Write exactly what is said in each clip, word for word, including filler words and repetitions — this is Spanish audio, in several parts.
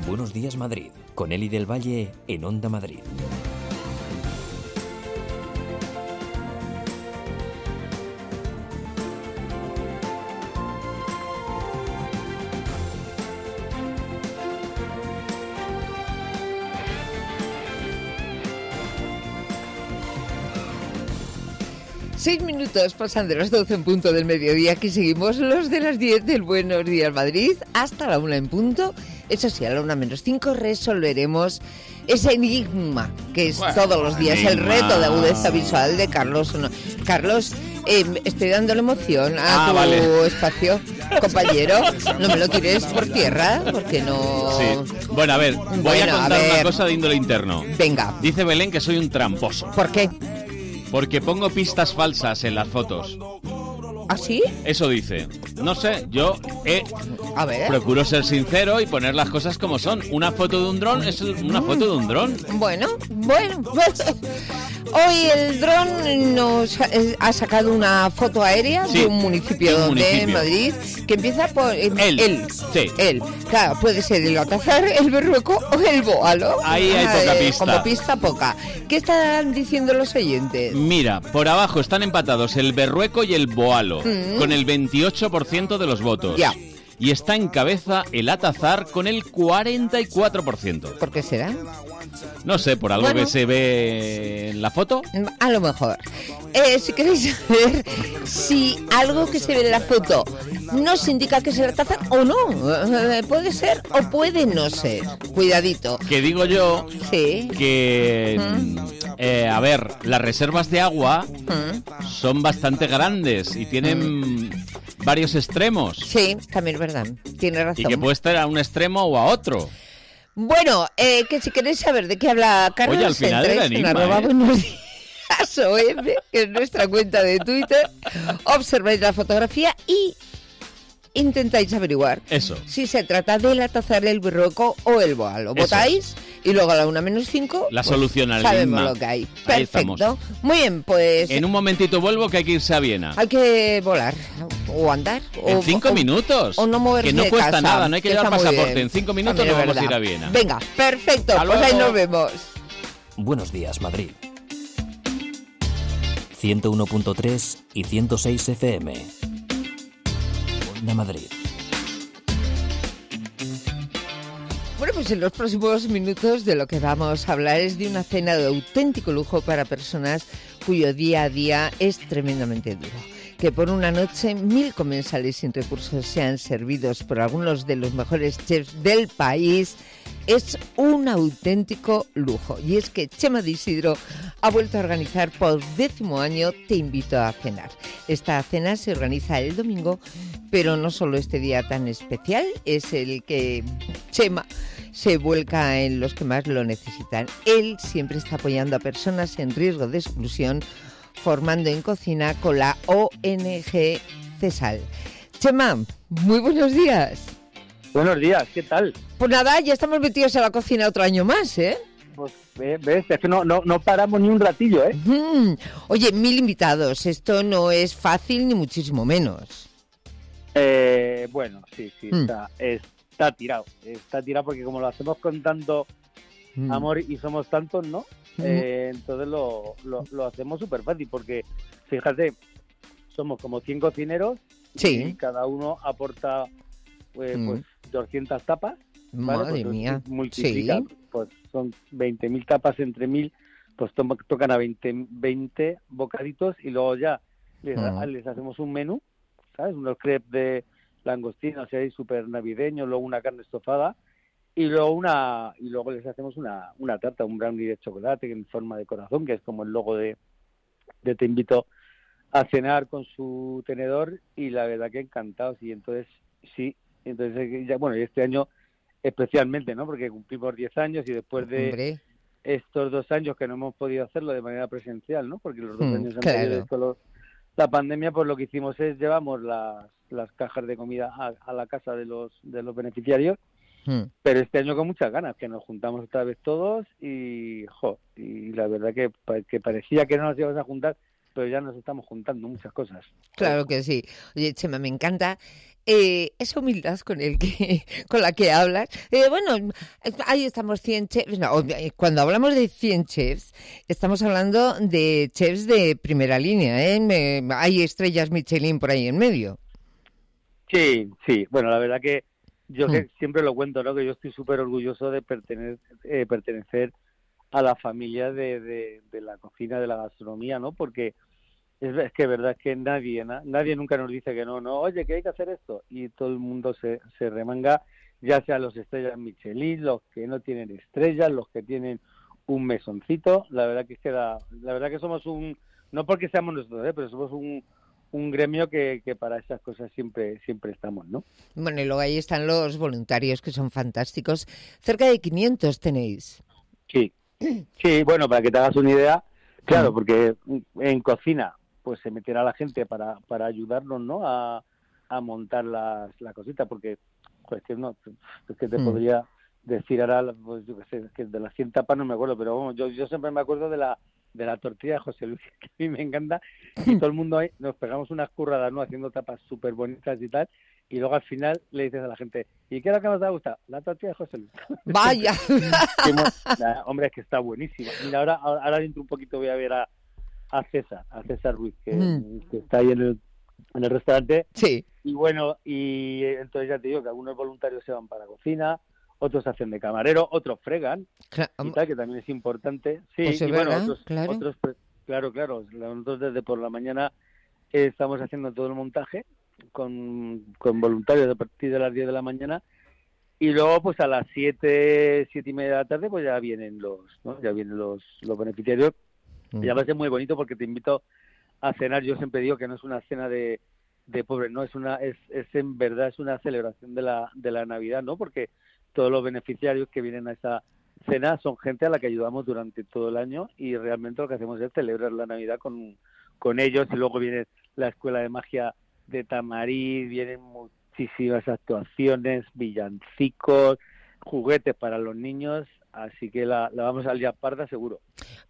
Buenos días Madrid, con Eli del Valle en Onda Madrid. Seis minutos pasando las doce en punto del mediodía, aquí seguimos los de las diez del Buenos Días Madrid hasta la una en punto. Eso sí, a la una menos cinco resolveremos ese enigma que es bueno, todos los días enigma. El reto de agudeza visual de Carlos. No, Carlos, eh, estoy dándole emoción a ah, tu vale. espacio, compañero. No me lo tires por tierra, porque no... Sí. Bueno, a ver, voy bueno, a contar a una cosa de índole interno. Venga. Dice Belén que soy un tramposo. ¿Por qué? Porque pongo pistas falsas en las fotos. ¿Ah, sí? Eso dice. No sé, yo eh, a ver. procuro ser sincero y poner las cosas como son. Una foto de un dron es una foto de un dron. Bueno, bueno. Pues, hoy el dron nos ha sacado una foto aérea sí, de un municipio de municipio. Madrid que empieza por... Eh, él. Él. Sí. Él. Claro, puede ser el Atazar, el Berrueco o el Boalo. Ahí hay poca eh, pista. Como pista poca. ¿Qué están diciendo los oyentes? Mira, por abajo están empatados el Berrueco y el Boalo, mm. con el veintiocho por ciento de los votos. Ya. Y está en cabeza el Atazar con el cuarenta y cuatro por ciento. ¿Por qué será? No sé, por algo bueno, que se ve en la foto. A lo mejor. Eh, si queréis saber si algo que se ve en la foto nos indica que es el Atazar o no. Eh, puede ser o puede no ser. Cuidadito. Que digo yo sí. que... ¿Mm? Eh, a ver, las reservas de agua ¿Mm? son bastante grandes y tienen... ¿Mm? varios extremos. Sí, también es verdad. Tiene razón. Y que puede estar a un extremo o a otro. Bueno, eh, que si queréis saber de qué habla Carlos, oye, al final entréis era enigma, en arroba ¿eh? buenos días O M, que es nuestra cuenta de Twitter. Observáis la fotografía y intentáis averiguar eso, si se trata del Atazar, el Berrueco o el Boalo. Votáis y luego a la una menos cinco la pues, solución al sabemos enigma. Lo que hay. Perfecto. Muy bien, pues... En un momentito vuelvo, que hay que irse a Viena. Hay que volar o andar. En o, cinco o, minutos. O no moverse que no de cuesta casa, nada, no hay que, que llevar pasaporte. Bien. En cinco minutos También nos vamos verdad. a ir a Viena. Venga, perfecto. Hasta pues luego. ahí nos vemos. Buenos días, Madrid. ciento uno punto tres y ciento seis F M. Onda Madrid. Bueno, pues en los próximos minutos de lo que vamos a hablar es de una cena de auténtico lujo para personas cuyo día a día es tremendamente duro. Que por una noche mil comensales sin recursos sean servidos por algunos de los mejores chefs del país es un auténtico lujo. Y es que Chema de Isidro ha vuelto a organizar por décimo año Te Invito a Cenar. Esta cena se organiza el domingo, pero no solo este día tan especial, es el que Chema se vuelca en los que más lo necesitan. Él siempre está apoyando a personas en riesgo de exclusión, formando en cocina con la O N G CESAL. Chema, muy buenos días. Buenos días, ¿qué tal? Pues nada, ya estamos metidos en la cocina otro año más, ¿eh? Pues ves, es que no, no, no paramos ni un ratillo, ¿eh? Mm. Oye, mil invitados, esto no es fácil ni muchísimo menos. Eh, bueno, sí, sí, mm. está, está tirado. Está tirado porque como lo hacemos con tanto mm. amor y somos tantos, ¿no? Mm. Eh, entonces lo, lo, lo hacemos súper fácil porque, fíjate, somos como cien cocineros sí. y cada uno aporta eh, mm. pues doscientas tapas. Madre ¿vale? Pues mía. Multiplica, sí. pues son veinte mil tapas entre mil, pues to- tocan a veinte, veinte bocaditos y luego ya les, mm. les hacemos un menú, ¿sabes? Unos crepes de langostino, así ahí súper navideño, luego una carne estofada y luego una y luego les hacemos una, una tarta, un brownie de chocolate en forma de corazón, que es como el logo de, de Te Invito a Cenar, con su tenedor, y la verdad que encantados. Y entonces, sí, entonces ya, bueno, y este año especialmente, ¿no? Porque cumplimos diez años y después de Hombre. estos dos años que no hemos podido hacerlo de manera presencial, ¿no? Porque los dos mm, años claro. anteriores con los, la pandemia, pues lo que hicimos es llevamos las, las cajas de comida a, a la casa de los de los beneficiarios, mm. pero este año con muchas ganas, que nos juntamos otra vez todos y, jo, y la verdad que, que parecía que no nos íbamos a juntar, pero ya nos estamos juntando muchas cosas. Claro que sí. Oye, Chema, me encanta eh, esa humildad con el que con la que hablas. Eh, bueno, ahí estamos cien chefs. No, cuando hablamos de cien chefs, estamos hablando de chefs de primera línea, ¿eh? Me, hay estrellas Michelin por ahí en medio. Sí, sí. Bueno, la verdad que yo hmm. que siempre lo cuento, ¿no? Que yo estoy súper orgulloso de pertenecer, eh, pertenecer a la familia de, de, de la cocina, de la gastronomía, ¿no? Porque es, es que verdad es que nadie, na, nadie nunca nos dice que no, no, oye, que hay que hacer esto. Y todo el mundo se, se remanga, ya sea los estrellas Michelin, los que no tienen estrellas, los que tienen un mesoncito. La verdad que es que da, la verdad que somos un, no porque seamos nosotros, ¿eh? Pero somos un un gremio que, que para esas cosas siempre siempre estamos, ¿no? Bueno, y luego ahí están los voluntarios que son fantásticos. Cerca de quinientos tenéis. Sí, sí, bueno, para que te hagas una idea, claro, porque en cocina pues se meterá la gente para, para ayudarnos, ¿no? A, a montar las, la cosita, porque pues que no, es que te mm. podría decir ahora, pues yo qué sé, que de las cien tapas no me acuerdo, pero bueno, yo, yo siempre me acuerdo de la de la tortilla de José Luis, que a mí me encanta, y todo el mundo ahí nos pegamos unas curradas, ¿no? Haciendo tapas súper bonitas y tal, y luego al final le dices a la gente, ¿y qué es lo que más te gusta? La tortilla de José Luis. ¡Vaya! Nah, hombre, es que está buenísima. Mira, ahora, ahora dentro un poquito voy a ver a, a César, a César Ruiz, que, mm. que está ahí en el, en el restaurante. Sí. Y bueno, y entonces ya te digo que algunos voluntarios se van para la cocina, otros hacen de camarero, otros fregan, claro, y tal, que también es importante. Sí, pues y bueno, verdad, otros, claro. otros, claro, claro, nosotros desde por la mañana eh, estamos haciendo todo el montaje con, con voluntarios a partir de las diez de la mañana, y luego pues a las siete, siete y media de la tarde pues ya vienen los, ¿no? Ya vienen los, los beneficiarios, mm. y además es muy bonito porque te invito a cenar. Yo siempre digo que no es una cena de, de pobres, no, es una, es, es en verdad es una celebración de la, de la Navidad, ¿no? Porque todos los beneficiarios que vienen a esa cena son gente a la que ayudamos durante todo el año, y realmente lo que hacemos es celebrar la Navidad con, con ellos. Y luego viene la Escuela de Magia de Tamarí, vienen muchísimas actuaciones, villancicos, juguetes para los niños, así que la, la vamos a liar parda seguro.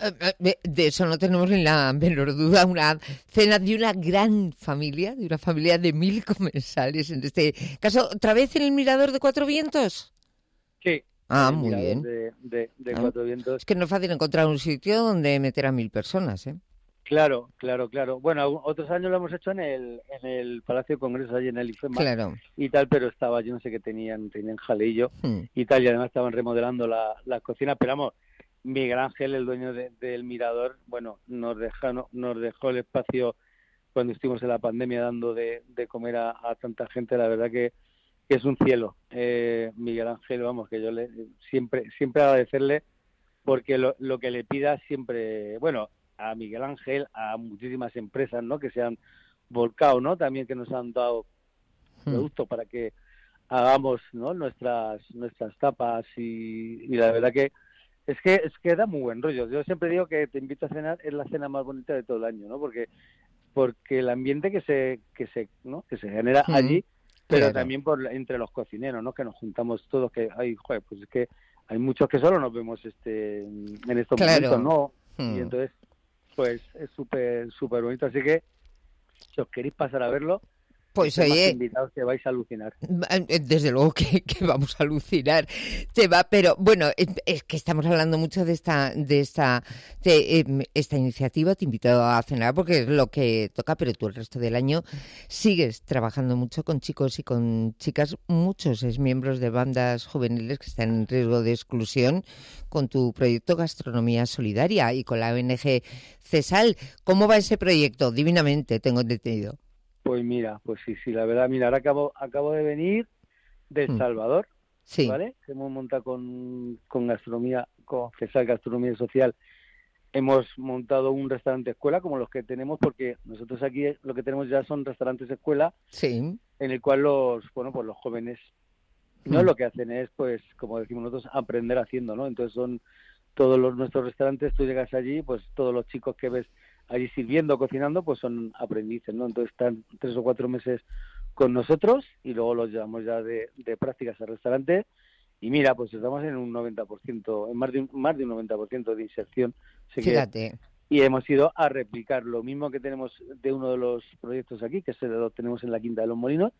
De eso no tenemos ni la menor duda, una cena de una gran familia, de una familia de mil comensales, en este caso, ¿otra vez en el Mirador de Cuatro Vientos? Sí. Ah, muy bien. De, de, de ah. Cuatro Vientos. Es que no es fácil encontrar un sitio donde meter a mil personas, ¿eh? Claro, claro, claro. Bueno, otros años lo hemos hecho en el en el Palacio de Congresos, allí en el IFEMA. Claro. Y tal, pero estaba, yo no sé qué tenían, tenían jaleillo hmm. y tal, y además estaban remodelando la, la cocina. Pero vamos, Miguel Ángel, el dueño de, del Mirador, bueno, nos dejó, no, nos dejó el espacio cuando estuvimos en la pandemia dando de, de comer a, a tanta gente. La verdad que que es un cielo, eh, Miguel Ángel, vamos, que yo le siempre siempre agradecerle, porque lo, lo que le pida siempre, bueno, a Miguel Ángel, a muchísimas empresas, ¿no? Que se han volcado, ¿no? También que nos han dado hmm. productos para que hagamos, ¿no? Nuestras nuestras tapas, y, y la verdad que es que es que da muy buen rollo. Yo siempre digo que te invito a cenar, es la cena más bonita de todo el año, ¿no? Porque porque el ambiente que se que se, ¿no? que se genera hmm. allí, pero claro. también por entre los cocineros, ¿no? Que nos juntamos todos, que ay, joder, pues es que hay muchos que solo nos vemos este en estos claro. momentos, ¿no? Hmm. Y entonces, pues es súper súper bonito, así que si os queréis pasar a verlo, pues oye, invitados, que vais a alucinar. Desde luego que, que vamos a alucinar, te va, pero bueno, es que estamos hablando mucho de esta de esta de esta iniciativa. Te invito a cenar porque es lo que toca, pero tú el resto del año sigues trabajando mucho con chicos y con chicas, muchos ex miembros de bandas juveniles que están en riesgo de exclusión, con tu proyecto Gastronomía Solidaria y con la O N G CESAL. ¿Cómo va ese proyecto? Divinamente, tengo entendido. Pues mira, pues sí, sí, la verdad, mira, ahora acabo, acabo de venir de El Salvador, sí. ¿vale? Que hemos montado con, con gastronomía, con CESAL Gastronomía Social, hemos montado un restaurante escuela como los que tenemos, porque nosotros aquí lo que tenemos ya son restaurantes escuela, sí. en el cual los, bueno, pues los jóvenes, no, mm. lo que hacen es, pues, como decimos nosotros, aprender haciendo, ¿no? Entonces son todos los nuestros restaurantes, tú llegas allí, pues todos los chicos que ves allí sirviendo, cocinando, pues son aprendices, ¿no? Entonces están tres o cuatro meses con nosotros y luego los llevamos ya de, de prácticas al restaurante, y mira, pues estamos en un noventa por ciento, en más de un, más de un noventa por ciento de inserción. Fíjate. Que, y hemos ido a replicar lo mismo que tenemos de uno de los proyectos aquí, que se lo tenemos en la Quinta de los Molinos,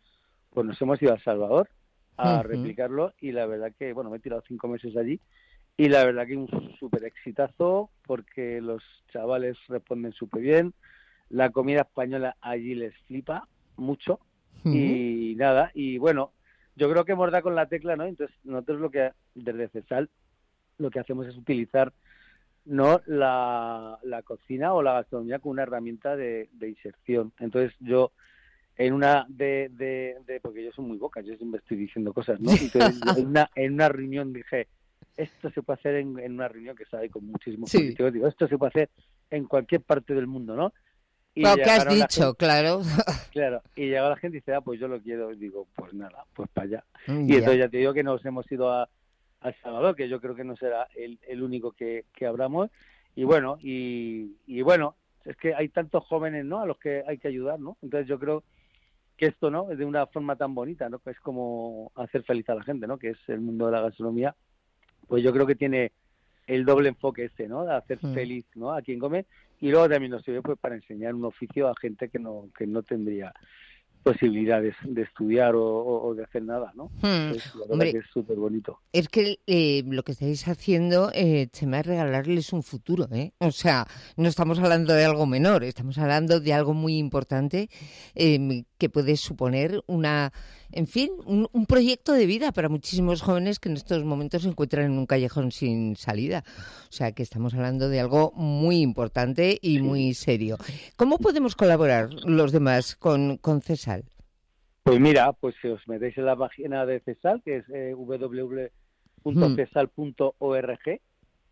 pues nos hemos ido a El Salvador a Uh-huh. replicarlo, y la verdad que, bueno, me he tirado cinco meses allí, y la verdad que un súper exitazo, porque los chavales responden súper bien, la comida española allí les flipa mucho, Uh-huh. y nada, y bueno, yo creo que hemos dado con la tecla, ¿no? Entonces nosotros lo que, desde CESAL, lo que hacemos es utilizar, ¿no?, la, la cocina o la gastronomía como una herramienta de, de inserción. Entonces yo, en una de, de, de, porque yo soy muy boca, yo siempre estoy diciendo cosas, ¿no? Entonces, en una, en una reunión dije, esto se puede hacer en, en una reunión que estaba ahí con muchísimos Sí. políticos, digo, esto se puede hacer en cualquier parte del mundo, ¿no? Y Lo que has llegaron la dicho, gente- claro. Claro, y llegó la gente y dice, ah, pues yo lo quiero, y digo, pues nada, pues para allá. Mm, Y ya. entonces ya te digo que nos hemos ido a, a El Salvador, que yo creo que no será el, el único que, que abramos, y bueno, y, y bueno, es que hay tantos jóvenes, ¿no?, a los que hay que ayudar, ¿no? Entonces yo creo que esto, ¿no?, es de una forma tan bonita, ¿no?, que es como hacer feliz a la gente, ¿no?, que es el mundo de la gastronomía, pues yo creo que tiene el doble enfoque este, ¿no?, de hacer Mm. feliz, ¿no?, a quien come, y luego también nos sirve pues para enseñar un oficio a gente que no que no tendría posibilidades de estudiar o, o- o de hacer nada, ¿no? Hmm. Entonces, la verdad Hombre, que es súper bonito. es que eh, lo que estáis haciendo, eh, Chema, es regalarles un futuro, ¿eh? O sea, no estamos hablando de algo menor, estamos hablando de algo muy importante eh, que puede suponer una, en fin, un, un proyecto de vida para muchísimos jóvenes que en estos momentos se encuentran en un callejón sin salida. O sea, que estamos hablando de algo muy importante y muy serio. ¿Cómo podemos colaborar los demás con, con CESAL? Pues mira, pues si os metéis en la página de CESAL, que es eh, doble u doble u doble u punto cesal punto org, ¿vale?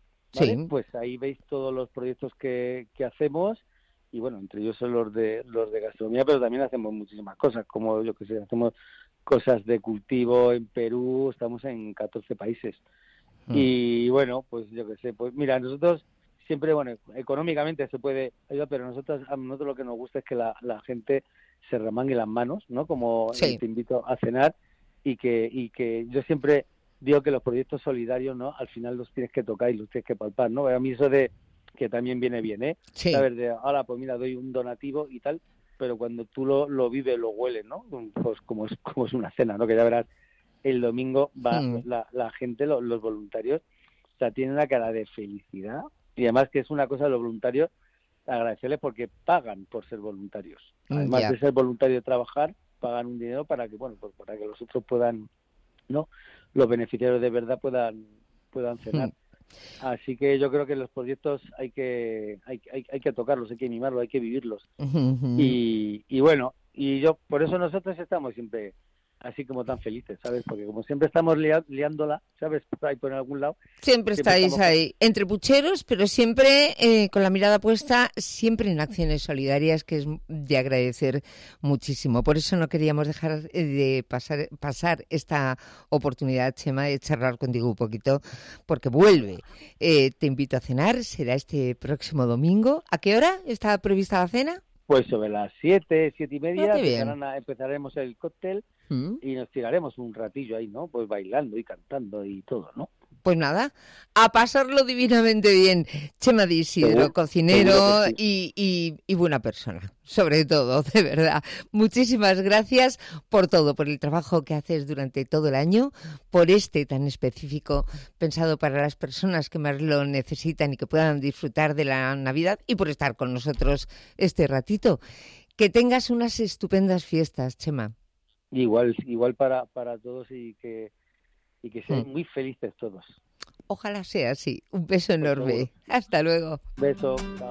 Sí. Pues ahí veis todos los proyectos que, que hacemos, y bueno, entre ellos son los de los de gastronomía, pero también hacemos muchísimas cosas, como yo que sé, hacemos cosas de cultivo en Perú, estamos en catorce países. Mm. Y bueno, pues yo que sé, pues mira, nosotros siempre, bueno, económicamente se puede ayudar, pero nosotros a nosotros lo que nos gusta es que la, la gente se remangue las manos, ¿no? Como Sí. eh, te invito a cenar, y que y que yo siempre digo que los proyectos solidarios, ¿no?, al final los tienes que tocar y los tienes que palpar, ¿no? A mí eso de que también viene bien, ¿eh? Sí. Saber de, ahora pues mira, doy un donativo y tal, pero cuando tú lo, lo vives, lo hueles, ¿no? Pues como es como es una cena, ¿no? Que ya verás, el domingo va Mm. la, la gente, los, los voluntarios, o sea, tienen una cara de felicidad, y además que es una cosa de los voluntarios, agradecerles porque pagan por ser voluntarios. Además Ya. de ser voluntario de trabajar, pagan un dinero para que, bueno, pues para que los otros puedan, ¿no?, los beneficiarios de verdad puedan puedan cenar. Así que yo creo que los proyectos hay que hay, hay, hay que tocarlos, hay que mimarlos, hay que vivirlos. Ujú, ujú. Y, y bueno, y yo por eso nosotros estamos siempre así como tan felices, ¿sabes? Porque como siempre estamos lia- liándola, ¿sabes? Ahí por algún lado. Siempre siempre estáis estamos- ahí, entre pucheros, pero siempre eh, con la mirada puesta, siempre en acciones solidarias, que es de agradecer muchísimo. Por eso no queríamos dejar eh, de pasar, pasar esta oportunidad, Chema, de charlar contigo un poquito, porque vuelve. Eh, te invito a cenar, será este próximo domingo. ¿A qué hora está prevista la cena? Pues sobre las siete, siete y media, Ah, qué bien. empezarán a- empezaremos el cóctel ¿Mm? y nos tiraremos un ratillo ahí, ¿no? Pues bailando y cantando y todo, ¿no? Pues nada, a pasarlo divinamente bien. Chema de Isidro, Seguro, cocinero seguro que y, y- y buena persona, sobre todo, de verdad. Muchísimas gracias por todo, por el trabajo que haces durante todo el año, por este tan específico pensado para las personas que más lo necesitan y que puedan disfrutar de la Navidad, y por estar con nosotros este ratito. Que tengas unas estupendas fiestas, Chema. Igual, igual para, para todos, y que y que sean Mm. muy felices todos. Ojalá sea así. Un beso enorme. seguro. Hasta luego. Beso, chao.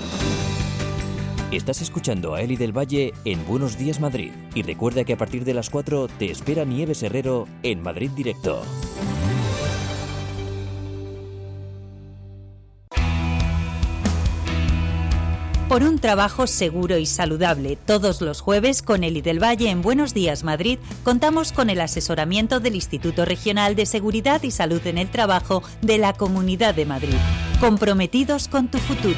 Estás escuchando a Eli del Valle en Buenos Días Madrid. Y recuerda que a partir de las cuatro te espera Nieves Herrero en Madrid Directo. Por un trabajo seguro y saludable, todos los jueves con Eli del Valle en Buenos Días Madrid contamos con el asesoramiento del Instituto Regional de Seguridad y Salud en el Trabajo de la Comunidad de Madrid. Comprometidos con tu futuro.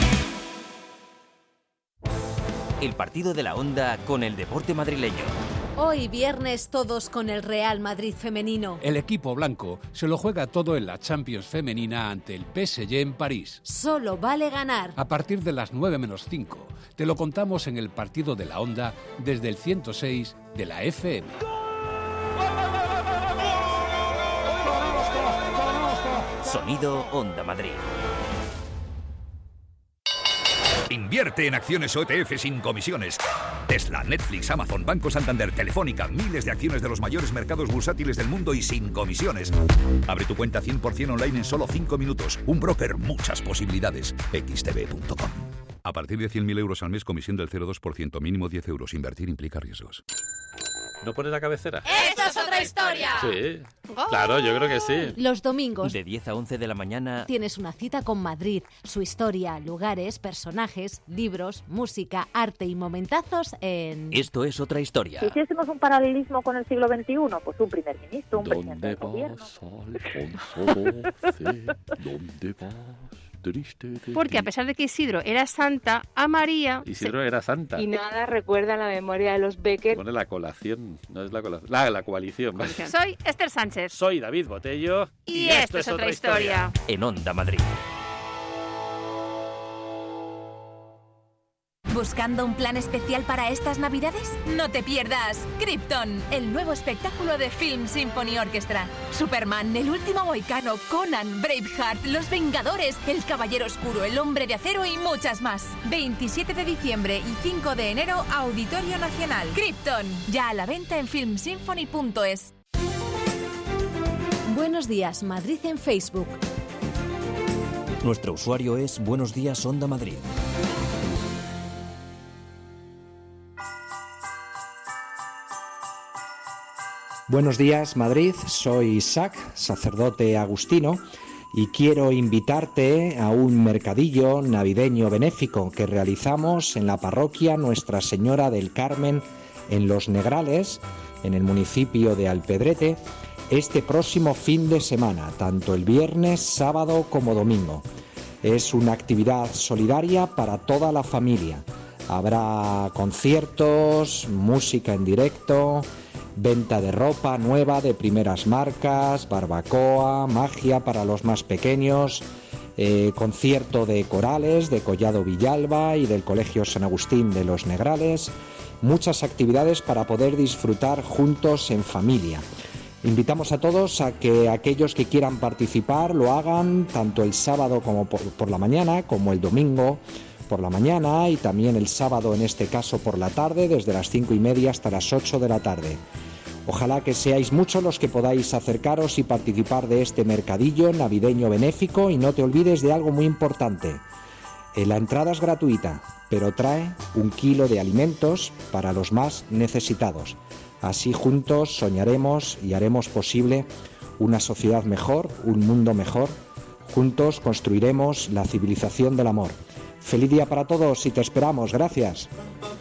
El partido de la Onda con el deporte madrileño. Hoy viernes todos con el Real Madrid femenino. El equipo blanco se lo juega todo en la Champions femenina ante el P S G en París. Solo vale ganar. A partir de las nueve menos cinco, te lo contamos en el partido de la Onda desde el ciento seis de la F M. Sonido Onda Madrid. Invierte en acciones O T F sin comisiones. Tesla, Netflix, Amazon, Banco Santander, Telefónica, miles de acciones de los mayores mercados bursátiles del mundo y sin comisiones. Abre tu cuenta cien por ciento online en solo cinco minutos. Un broker, muchas posibilidades. equis te be punto com. A partir de cien mil euros al mes, comisión del cero coma dos por ciento, mínimo diez euros. Invertir implica riesgos. ¿No pone la cabecera? ¡Esto es otra historia! Sí, claro, yo creo que sí. Los domingos De diez a once de la mañana. tienes una cita con Madrid, su historia, lugares, personajes, libros, música, arte y momentazos en... Esto es otra historia. Si hiciésemos un paralelismo con el siglo veintiuno, pues un primer ministro, un presidente ¿Dónde del gobierno. vas, Alfonso doce? ¿Dónde vas? Triste de Porque a ti. pesar de que Isidro era santa, a María... Isidro era santa. Y nada recuerda la memoria de los Becker. Pone la colación, no es la colación. La, la coalición, vale. Soy Esther Sánchez. Soy David Botello. Y, esto, es otra historia. En Onda Madrid. ¿Buscando un plan especial para estas Navidades? No te pierdas Krypton, el nuevo espectáculo de Film Symphony Orchestra. Superman, El último mohicano, Conan, Braveheart, Los Vengadores, El Caballero Oscuro, El Hombre de Acero y muchas más. veintisiete de diciembre y cinco de enero, Auditorio Nacional. Krypton, ya a la venta en film symphony punto es. Buenos días, Madrid en Facebook. Nuestro usuario es Buenos Días Onda Madrid. Buenos días, Madrid. Soy Isaac, sacerdote agustino, y quiero invitarte a un mercadillo navideño benéfico que realizamos en la parroquia Nuestra Señora del Carmen en Los Negrales, en el municipio de Alpedrete, este próximo fin de semana, tanto el viernes, sábado como domingo. Es una actividad solidaria para toda la familia. Habrá conciertos, música en directo, venta de ropa nueva de primeras marcas, barbacoa, magia para los más pequeños, eh, concierto de corales de Collado Villalba y del Colegio San Agustín de Los Negrales, muchas actividades para poder disfrutar juntos en familia. Invitamos a todos a que aquellos que quieran participar lo hagan tanto el sábado como por, por la mañana, como el domingo por la mañana, y también el sábado en este caso por la tarde, desde las cinco y media hasta las ocho de la tarde. Ojalá que seáis muchos los que podáis acercaros y participar de este mercadillo navideño benéfico, y no te olvides de algo muy importante. Eh, la entrada es gratuita, pero trae un kilo de alimentos para los más necesitados. Así juntos soñaremos y haremos posible una sociedad mejor, un mundo mejor. Juntos construiremos la civilización del amor. Feliz día para todos y te esperamos. Gracias.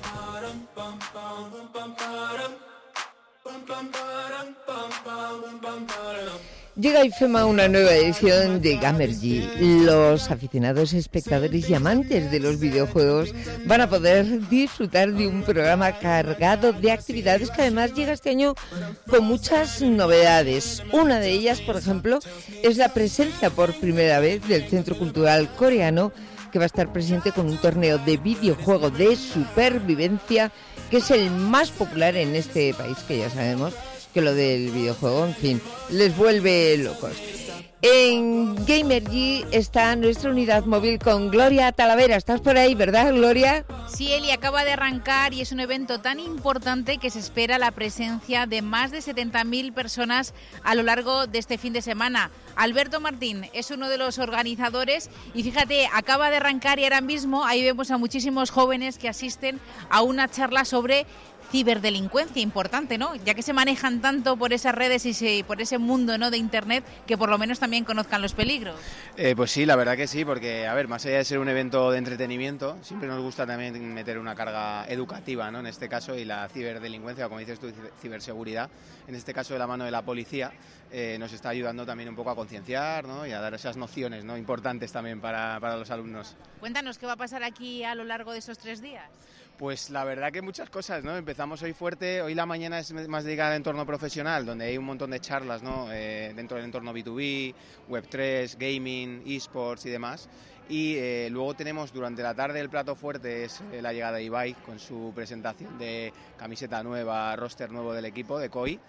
Llega a IFEMA una nueva edición de Gamergy. Los aficionados, espectadores y amantes de los videojuegos van a poder disfrutar de un programa cargado de actividades que además llega este año con muchas novedades. Una de ellas, por ejemplo, es la presencia por primera vez del Centro Cultural Coreano, que va a estar presente con un torneo de videojuego de supervivencia, que es el más popular en este país, que ya sabemos que lo del videojuego, en fin, les vuelve locos. En Gamergy está nuestra unidad móvil con Gloria Talavera. ¿Estás por ahí, verdad, Gloria? Sí, Eli, acaba de arrancar y es un evento tan importante que se espera la presencia de más de setenta mil personas a lo largo de este fin de semana. Alberto Martín es uno de los organizadores y fíjate, acaba de arrancar y ahora mismo ahí vemos a muchísimos jóvenes que asisten a una charla sobre ciberdelincuencia, importante, ¿no? Ya que se manejan tanto por esas redes y se, por ese mundo, ¿no?, de Internet, que por lo menos también conozcan los peligros. Eh, pues sí, la verdad que sí, porque, a ver, más allá de ser un evento de entretenimiento, siempre nos gusta también meter una carga educativa, ¿no?, en este caso, y la ciberdelincuencia, como dices tú, ciberseguridad, en este caso de la mano de la policía, eh, nos está ayudando también un poco a concienciar, ¿no?, y a dar esas nociones, ¿no?, importantes también para, para los alumnos. Cuéntanos qué va a pasar aquí a lo largo de esos tres días. Pues la verdad que muchas cosas, ¿no? Empezamos hoy fuerte, hoy la mañana es más dedicada al entorno profesional, donde hay un montón de charlas, ¿no? Eh, dentro del entorno B dos B, web tres, gaming, esports y demás. Y eh, luego tenemos durante la tarde el plato fuerte, es eh, la llegada de Ibai con su presentación de camiseta nueva, roster nuevo del equipo, de C O I.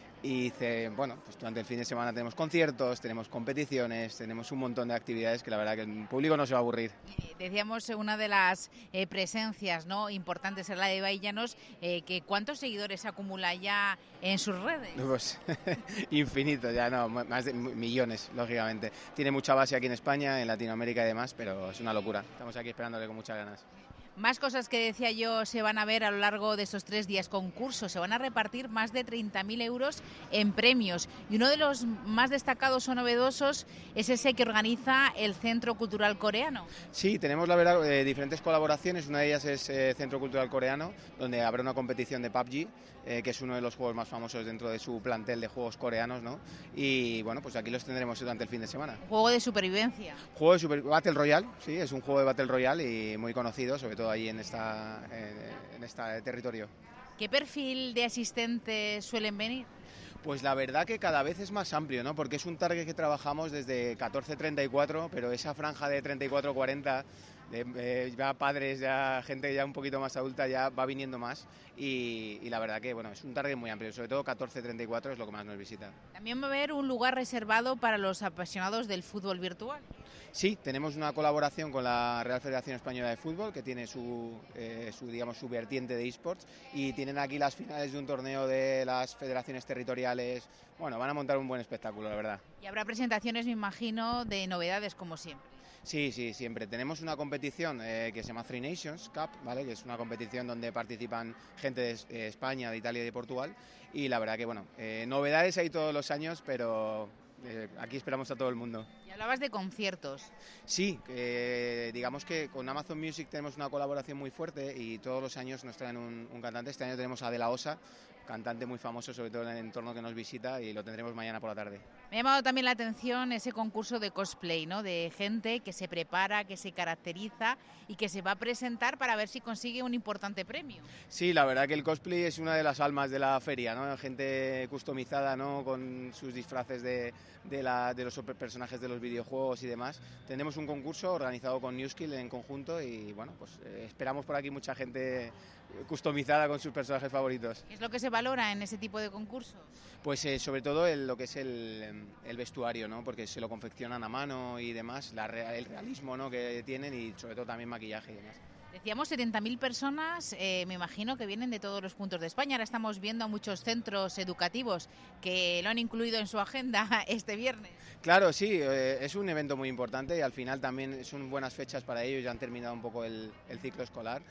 Y dice, bueno, pues durante el fin de semana tenemos conciertos, tenemos competiciones, tenemos un montón de actividades que la verdad que el público no se va a aburrir. Decíamos una de las eh, presencias, ¿no?, importantes es la de Ibai Llanos, eh, que ¿cuántos seguidores acumula ya en sus redes? Pues infinito, ya no, más de millones, lógicamente. Tiene mucha base aquí en España, en Latinoamérica y demás, pero es una locura. Estamos aquí esperándole con muchas ganas. Más cosas que decía yo se van a ver a lo largo de estos tres días concursos. Se van a repartir más de treinta mil euros en premios. Y uno de los más destacados o novedosos es ese que organiza el Centro Cultural Coreano. Sí, tenemos la verdad eh, diferentes colaboraciones. Una de ellas es eh, Centro Cultural Coreano, donde habrá una competición de P U B G, eh, que es uno de los juegos más famosos dentro de su plantel de juegos coreanos, ¿no? Y bueno, pues aquí los tendremos durante el fin de semana. Juego de supervivencia. Juego de super... Battle Royale, sí, es un juego de Battle Royale y muy conocido, sobre todo ahí en esta en este territorio. ¿Qué perfil de asistentes suelen venir? Pues la verdad que cada vez es más amplio, ¿no? Porque es un target que trabajamos desde catorce a treinta y cuatro, pero esa franja de treinta y cuatro a cuarenta, de, eh, ya padres, ya gente ya un poquito más adulta, ya va viniendo más y, y la verdad que bueno, es un target muy amplio, sobre todo catorce a treinta y cuatro es lo que más nos visita. También va a haber un lugar reservado para los apasionados del fútbol virtual. Sí, tenemos una colaboración con la Real Federación Española de Fútbol, que tiene su, eh, su, digamos, su vertiente de esports, y tienen aquí las finales de un torneo de las federaciones territoriales. Bueno, van a montar un buen espectáculo, la verdad. Y habrá presentaciones, me imagino, de novedades, como siempre. Sí, sí, siempre. Tenemos una competición eh, que se llama Three Nations Cup, ¿vale? Que es una competición donde participan gente de eh, España, de Italia y de Portugal. Y la verdad que, bueno, eh, novedades hay todos los años, pero eh, aquí esperamos a todo el mundo. Y hablabas de conciertos. Sí, eh, digamos que con Amazon Music tenemos una colaboración muy fuerte y todos los años nos traen un, un cantante. Este año tenemos a De La Osa, cantante muy famoso, sobre todo en el entorno que nos visita, y lo tendremos mañana por la tarde. Me ha llamado también la atención ese concurso de cosplay, ¿no? De gente que se prepara, que se caracteriza y que se va a presentar para ver si consigue un importante premio. Sí, la verdad que el cosplay es una de las almas de la feria, ¿no? Gente customizada, ¿no? Con sus disfraces de, de, la, de los personajes de los videojuegos y demás. Tenemos un concurso organizado con Newskill en conjunto y bueno, pues eh, esperamos por aquí mucha gente customizada con sus personajes favoritos. ¿Qué es lo que se valora en ese tipo de concursos? Pues eh, sobre todo el, lo que es el, el vestuario, ¿no? Porque se lo confeccionan a mano y demás, la, el realismo, ¿no? que tienen y sobre todo también maquillaje y demás. Decíamos setenta mil personas, eh, me imagino que vienen de todos los puntos de España. Ahora estamos viendo a muchos centros educativos que lo han incluido en su agenda este viernes. Claro, sí, eh, es un evento muy importante y al final también son buenas fechas para ellos, ya han terminado un poco el, el ciclo escolar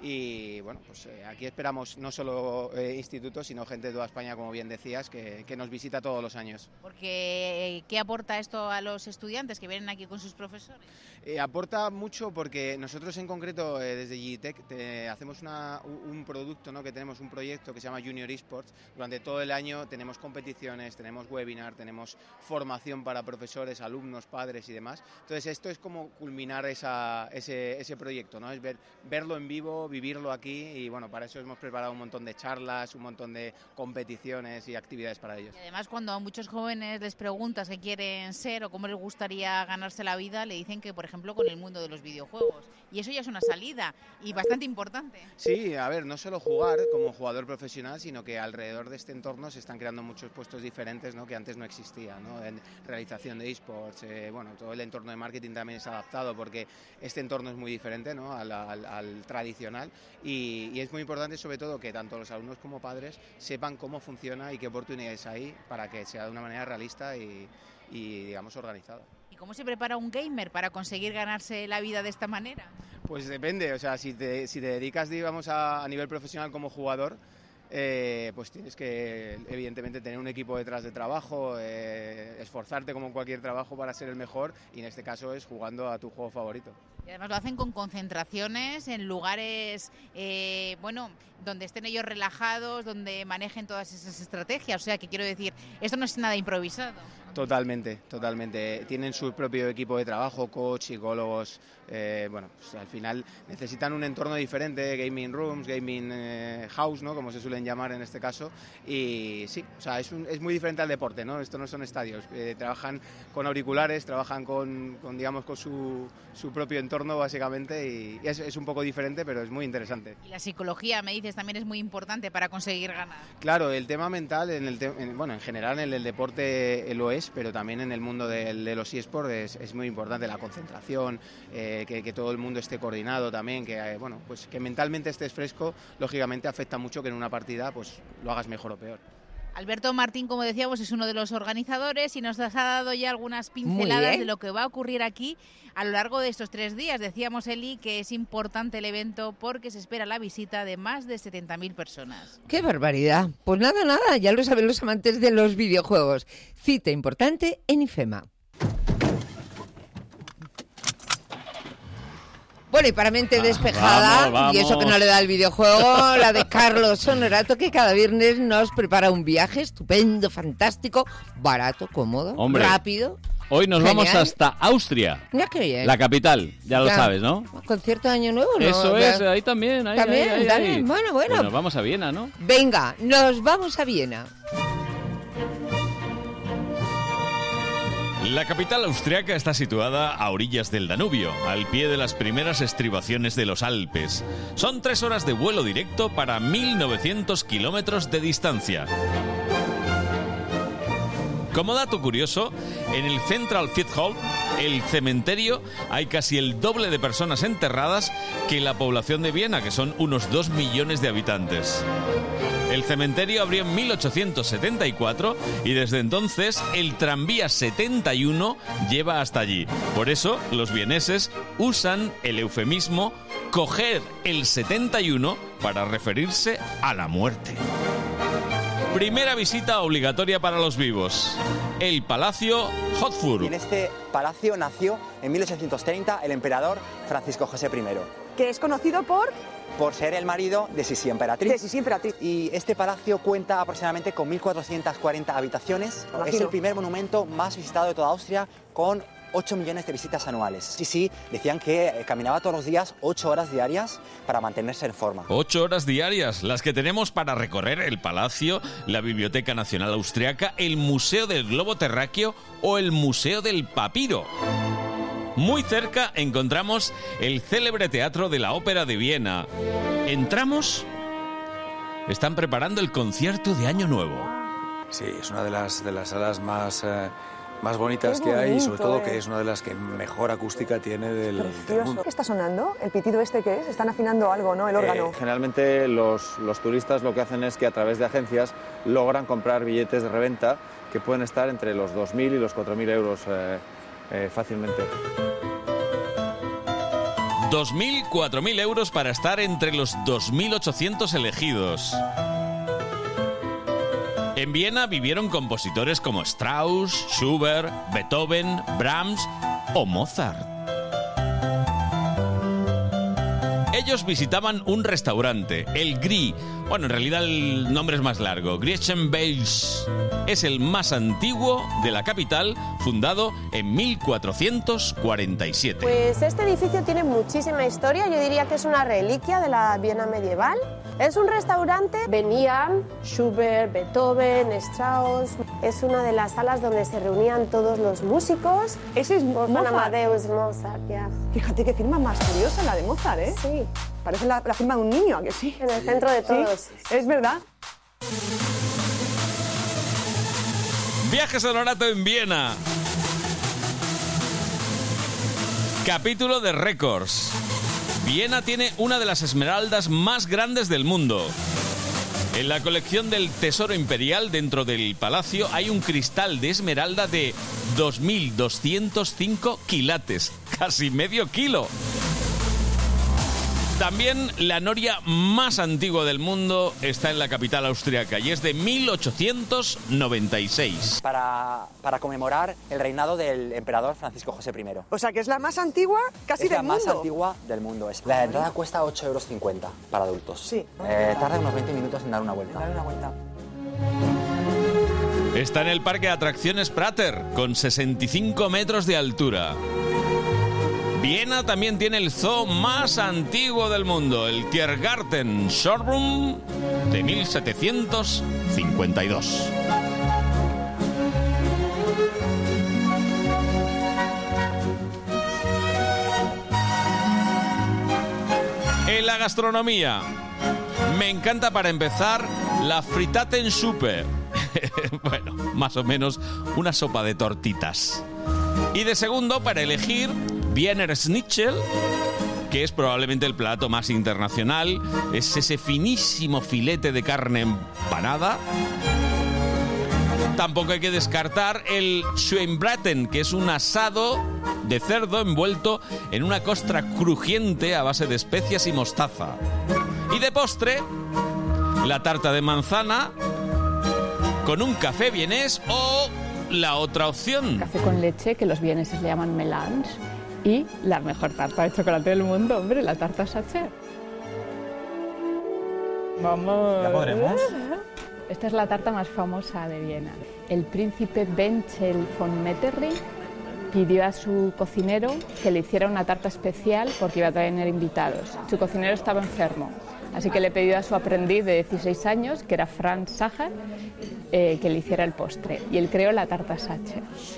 y bueno, pues eh, aquí esperamos no solo eh, institutos, sino gente de toda España, como bien decías, que, que nos visita todos los años. Porque, ¿qué aporta esto a los estudiantes que vienen aquí con sus profesores? Eh, aporta mucho porque nosotros en concreto eh, desde Gitec te, hacemos una, un producto, ¿no? Que tenemos un proyecto que se llama Junior Esports. Durante todo el año tenemos competiciones, tenemos webinar, tenemos formación para profesores, alumnos, padres y demás. Entonces esto es como culminar esa, ese, ese proyecto, ¿no? Es ver, verlo en vivo, vivirlo aquí y bueno, para eso hemos preparado un montón de charlas, un montón de competiciones y actividades para ellos. Y además cuando a muchos jóvenes les preguntas qué quieren ser o cómo les gustaría ganarse la vida, le dicen que por ejemplo con el mundo de los videojuegos. Y eso ya es una salida y bastante importante. Sí, a ver, no solo jugar como jugador profesional, sino que alrededor de este entorno se están creando muchos puestos diferentes, ¿no? Que antes no existían, ¿no? En realización de esports, eh, bueno, todo el entorno de marketing también es adaptado porque este entorno es muy diferente, ¿no? al, al, al tradicional y, y es muy importante sobre todo que tanto los alumnos como padres sepan cómo funciona y qué oportunidades hay para que sea de una manera realista y, y digamos organizada. ¿Y cómo se prepara un gamer para conseguir ganarse la vida de esta manera? Pues depende, o sea, si te, si te dedicas, digamos, a, a nivel profesional como jugador, eh, pues tienes que, evidentemente, tener un equipo detrás de trabajo, eh, esforzarte como en cualquier trabajo para ser el mejor y en este caso es jugando a tu juego favorito. Y además lo hacen con concentraciones en lugares, eh, bueno, donde estén ellos relajados, donde manejen todas esas estrategias. O sea, que quiero decir, esto no es nada improvisado. Totalmente, totalmente. Tienen su propio equipo de trabajo, coach, psicólogos. Eh, bueno, pues al final necesitan un entorno diferente, gaming rooms, gaming eh, house, ¿no? Como se suelen llamar en este caso. Y sí, o sea, es, un, es muy diferente al deporte, ¿no? Esto no son estadios. Eh, trabajan con auriculares, trabajan con, con digamos, con su, su propio entorno básicamente y, y es, es un poco diferente, pero es muy interesante. Y la psicología, me dices, también es muy importante para conseguir ganar. Claro, el tema mental, en el te en, bueno, en general en el deporte lo es, pero también en el mundo de, de los eSports es, es muy importante la concentración, eh, que, que todo el mundo esté coordinado también, que eh, bueno, pues que mentalmente estés fresco, lógicamente afecta mucho que en una partida pues lo hagas mejor o peor. Alberto Martín, como decíamos, es uno de los organizadores y nos ha dado ya algunas pinceladas de lo que va a ocurrir aquí a lo largo de estos tres días. Decíamos, Eli, que es importante el evento porque se espera la visita de más de setenta mil personas. ¡Qué barbaridad! Pues nada, nada, ya lo saben los amantes de los videojuegos. Cita importante en IFEMA. Bueno, y para mente despejada, vamos, vamos. y eso que no le da el videojuego, la de Carlos Honorato, que cada viernes nos prepara un viaje estupendo, fantástico, barato, cómodo, Hombre, rápido. Hoy nos genial. vamos hasta Austria, Ya que bien. la capital, ya lo Ya. sabes, ¿no? Concierto de Año Nuevo, ¿no? Eso Ya. es, ahí también. Ahí, También, ahí, ahí, también. ahí. Bueno, bueno. Bueno, vamos a Viena, ¿no? Venga, nos vamos a Viena. La capital austriaca está situada a orillas del Danubio, al pie de las primeras estribaciones de los Alpes. Son tres horas de vuelo directo para mil novecientos kilómetros de distancia. Como dato curioso, en el Central Friedhof, el cementerio, hay casi el doble de personas enterradas que la población de Viena, que son unos dos millones de habitantes. El cementerio abrió en mil ochocientos setenta y cuatro y desde entonces el tranvía setenta y uno lleva hasta allí. Por eso los vieneses usan el eufemismo coger el setenta y uno para referirse a la muerte. Primera visita obligatoria para los vivos. El Palacio Hofburg. En este palacio nació en mil ochocientos treinta el emperador Francisco José primero. Que es conocido por... Por ser el marido de Sisi Emperatriz. De Sisi Emperatriz. Y este palacio cuenta aproximadamente con mil cuatrocientas cuarenta habitaciones. Imagino. Es el primer monumento más visitado de toda Austria, con ocho millones de visitas anuales. Sisi decían que caminaba todos los días ocho horas diarias para mantenerse en forma. Ocho horas diarias, las que tenemos para recorrer el palacio, la Biblioteca Nacional Austriaca, el Museo del Globo Terráqueo o el Museo del Papiro. Muy cerca encontramos el célebre Teatro de la Ópera de Viena. ¿Entramos? Están preparando el concierto de Año Nuevo. Sí, es una de las, de las salas más, eh, más bonitas que hay y sobre todo que es una de las que mejor acústica tiene del, del mundo. ¿Qué está sonando? ¿El pitido este qué es? Están afinando algo, ¿no? El órgano. Eh, generalmente los, los turistas lo que hacen es que a través de agencias logran comprar billetes de reventa que pueden estar entre los dos mil y los cuatro mil euros eh, eh, fácilmente. dos mil, cuatro mil euros para estar entre los dos mil ochocientos elegidos. En Viena vivieron compositores como Strauss, Schubert, Beethoven, Brahms o Mozart. Ellos visitaban un restaurante, el Grie. Bueno, en realidad el nombre es más largo. Griechenbeis. Es el más antiguo de la capital, fundado en mil cuatrocientos cuarenta y siete. Pues este edificio tiene muchísima historia. Yo diría que es una reliquia de la Viena medieval. Es un restaurante. Venían Schubert, Beethoven, Strauss. Es una de las salas donde se reunían todos los músicos. Ese es Mozart. Amadeus Mozart, ya. Fíjate qué firma más curiosa la de Mozart, ¿eh? Sí. Parece la, la firma de un niño, ¿a que sí? En el centro de todos. Sí, es verdad. Viajes Honorato en Viena. Capítulo de récords. Viena tiene una de las esmeraldas más grandes del mundo. En la colección del Tesoro Imperial dentro del palacio hay un cristal de esmeralda de dos mil doscientos cinco quilates, casi medio kilo. También la noria más antigua del mundo está en la capital austriaca y es de mil ochocientos noventa y seis. Para, para conmemorar el reinado del emperador Francisco José primero. O sea, que es la más antigua casi es del la mundo. más antigua del mundo. La entrada cuesta ocho euros cincuenta para adultos. Sí. Eh, tarda unos veinte minutos en dar una vuelta. Dar una vuelta. Está en el parque de atracciones Prater, con sesenta y cinco metros de altura. Viena también tiene el zoo más antiguo del mundo, el Tiergarten Showroom de mil setecientos cincuenta y dos. En la gastronomía, me encanta para empezar la Fritatensuppe. Bueno, más o menos una sopa de tortitas. Y de segundo, para elegir, Wiener Schnitzel, que es probablemente el plato más internacional. Es ese finísimo filete de carne empanada. Tampoco hay que descartar el Schweinbraten, que es un asado de cerdo envuelto en una costra crujiente a base de especias y mostaza. Y de postre, la tarta de manzana con un café vienés o la otra opción. Café con leche, que los vieneses le llaman melange, y la mejor tarta de chocolate del mundo, hombre, la tarta Sacher. Vamos. ¿Ya podremos? Esta es la tarta más famosa de Viena. El príncipe Wenzel von Metternich pidió a su cocinero que le hiciera una tarta especial porque iba a tener invitados. Su cocinero estaba enfermo, así que le pidió a su aprendiz de dieciséis años, que era Franz Sacher, eh, que le hiciera el postre. Y él creó la tarta Sacher.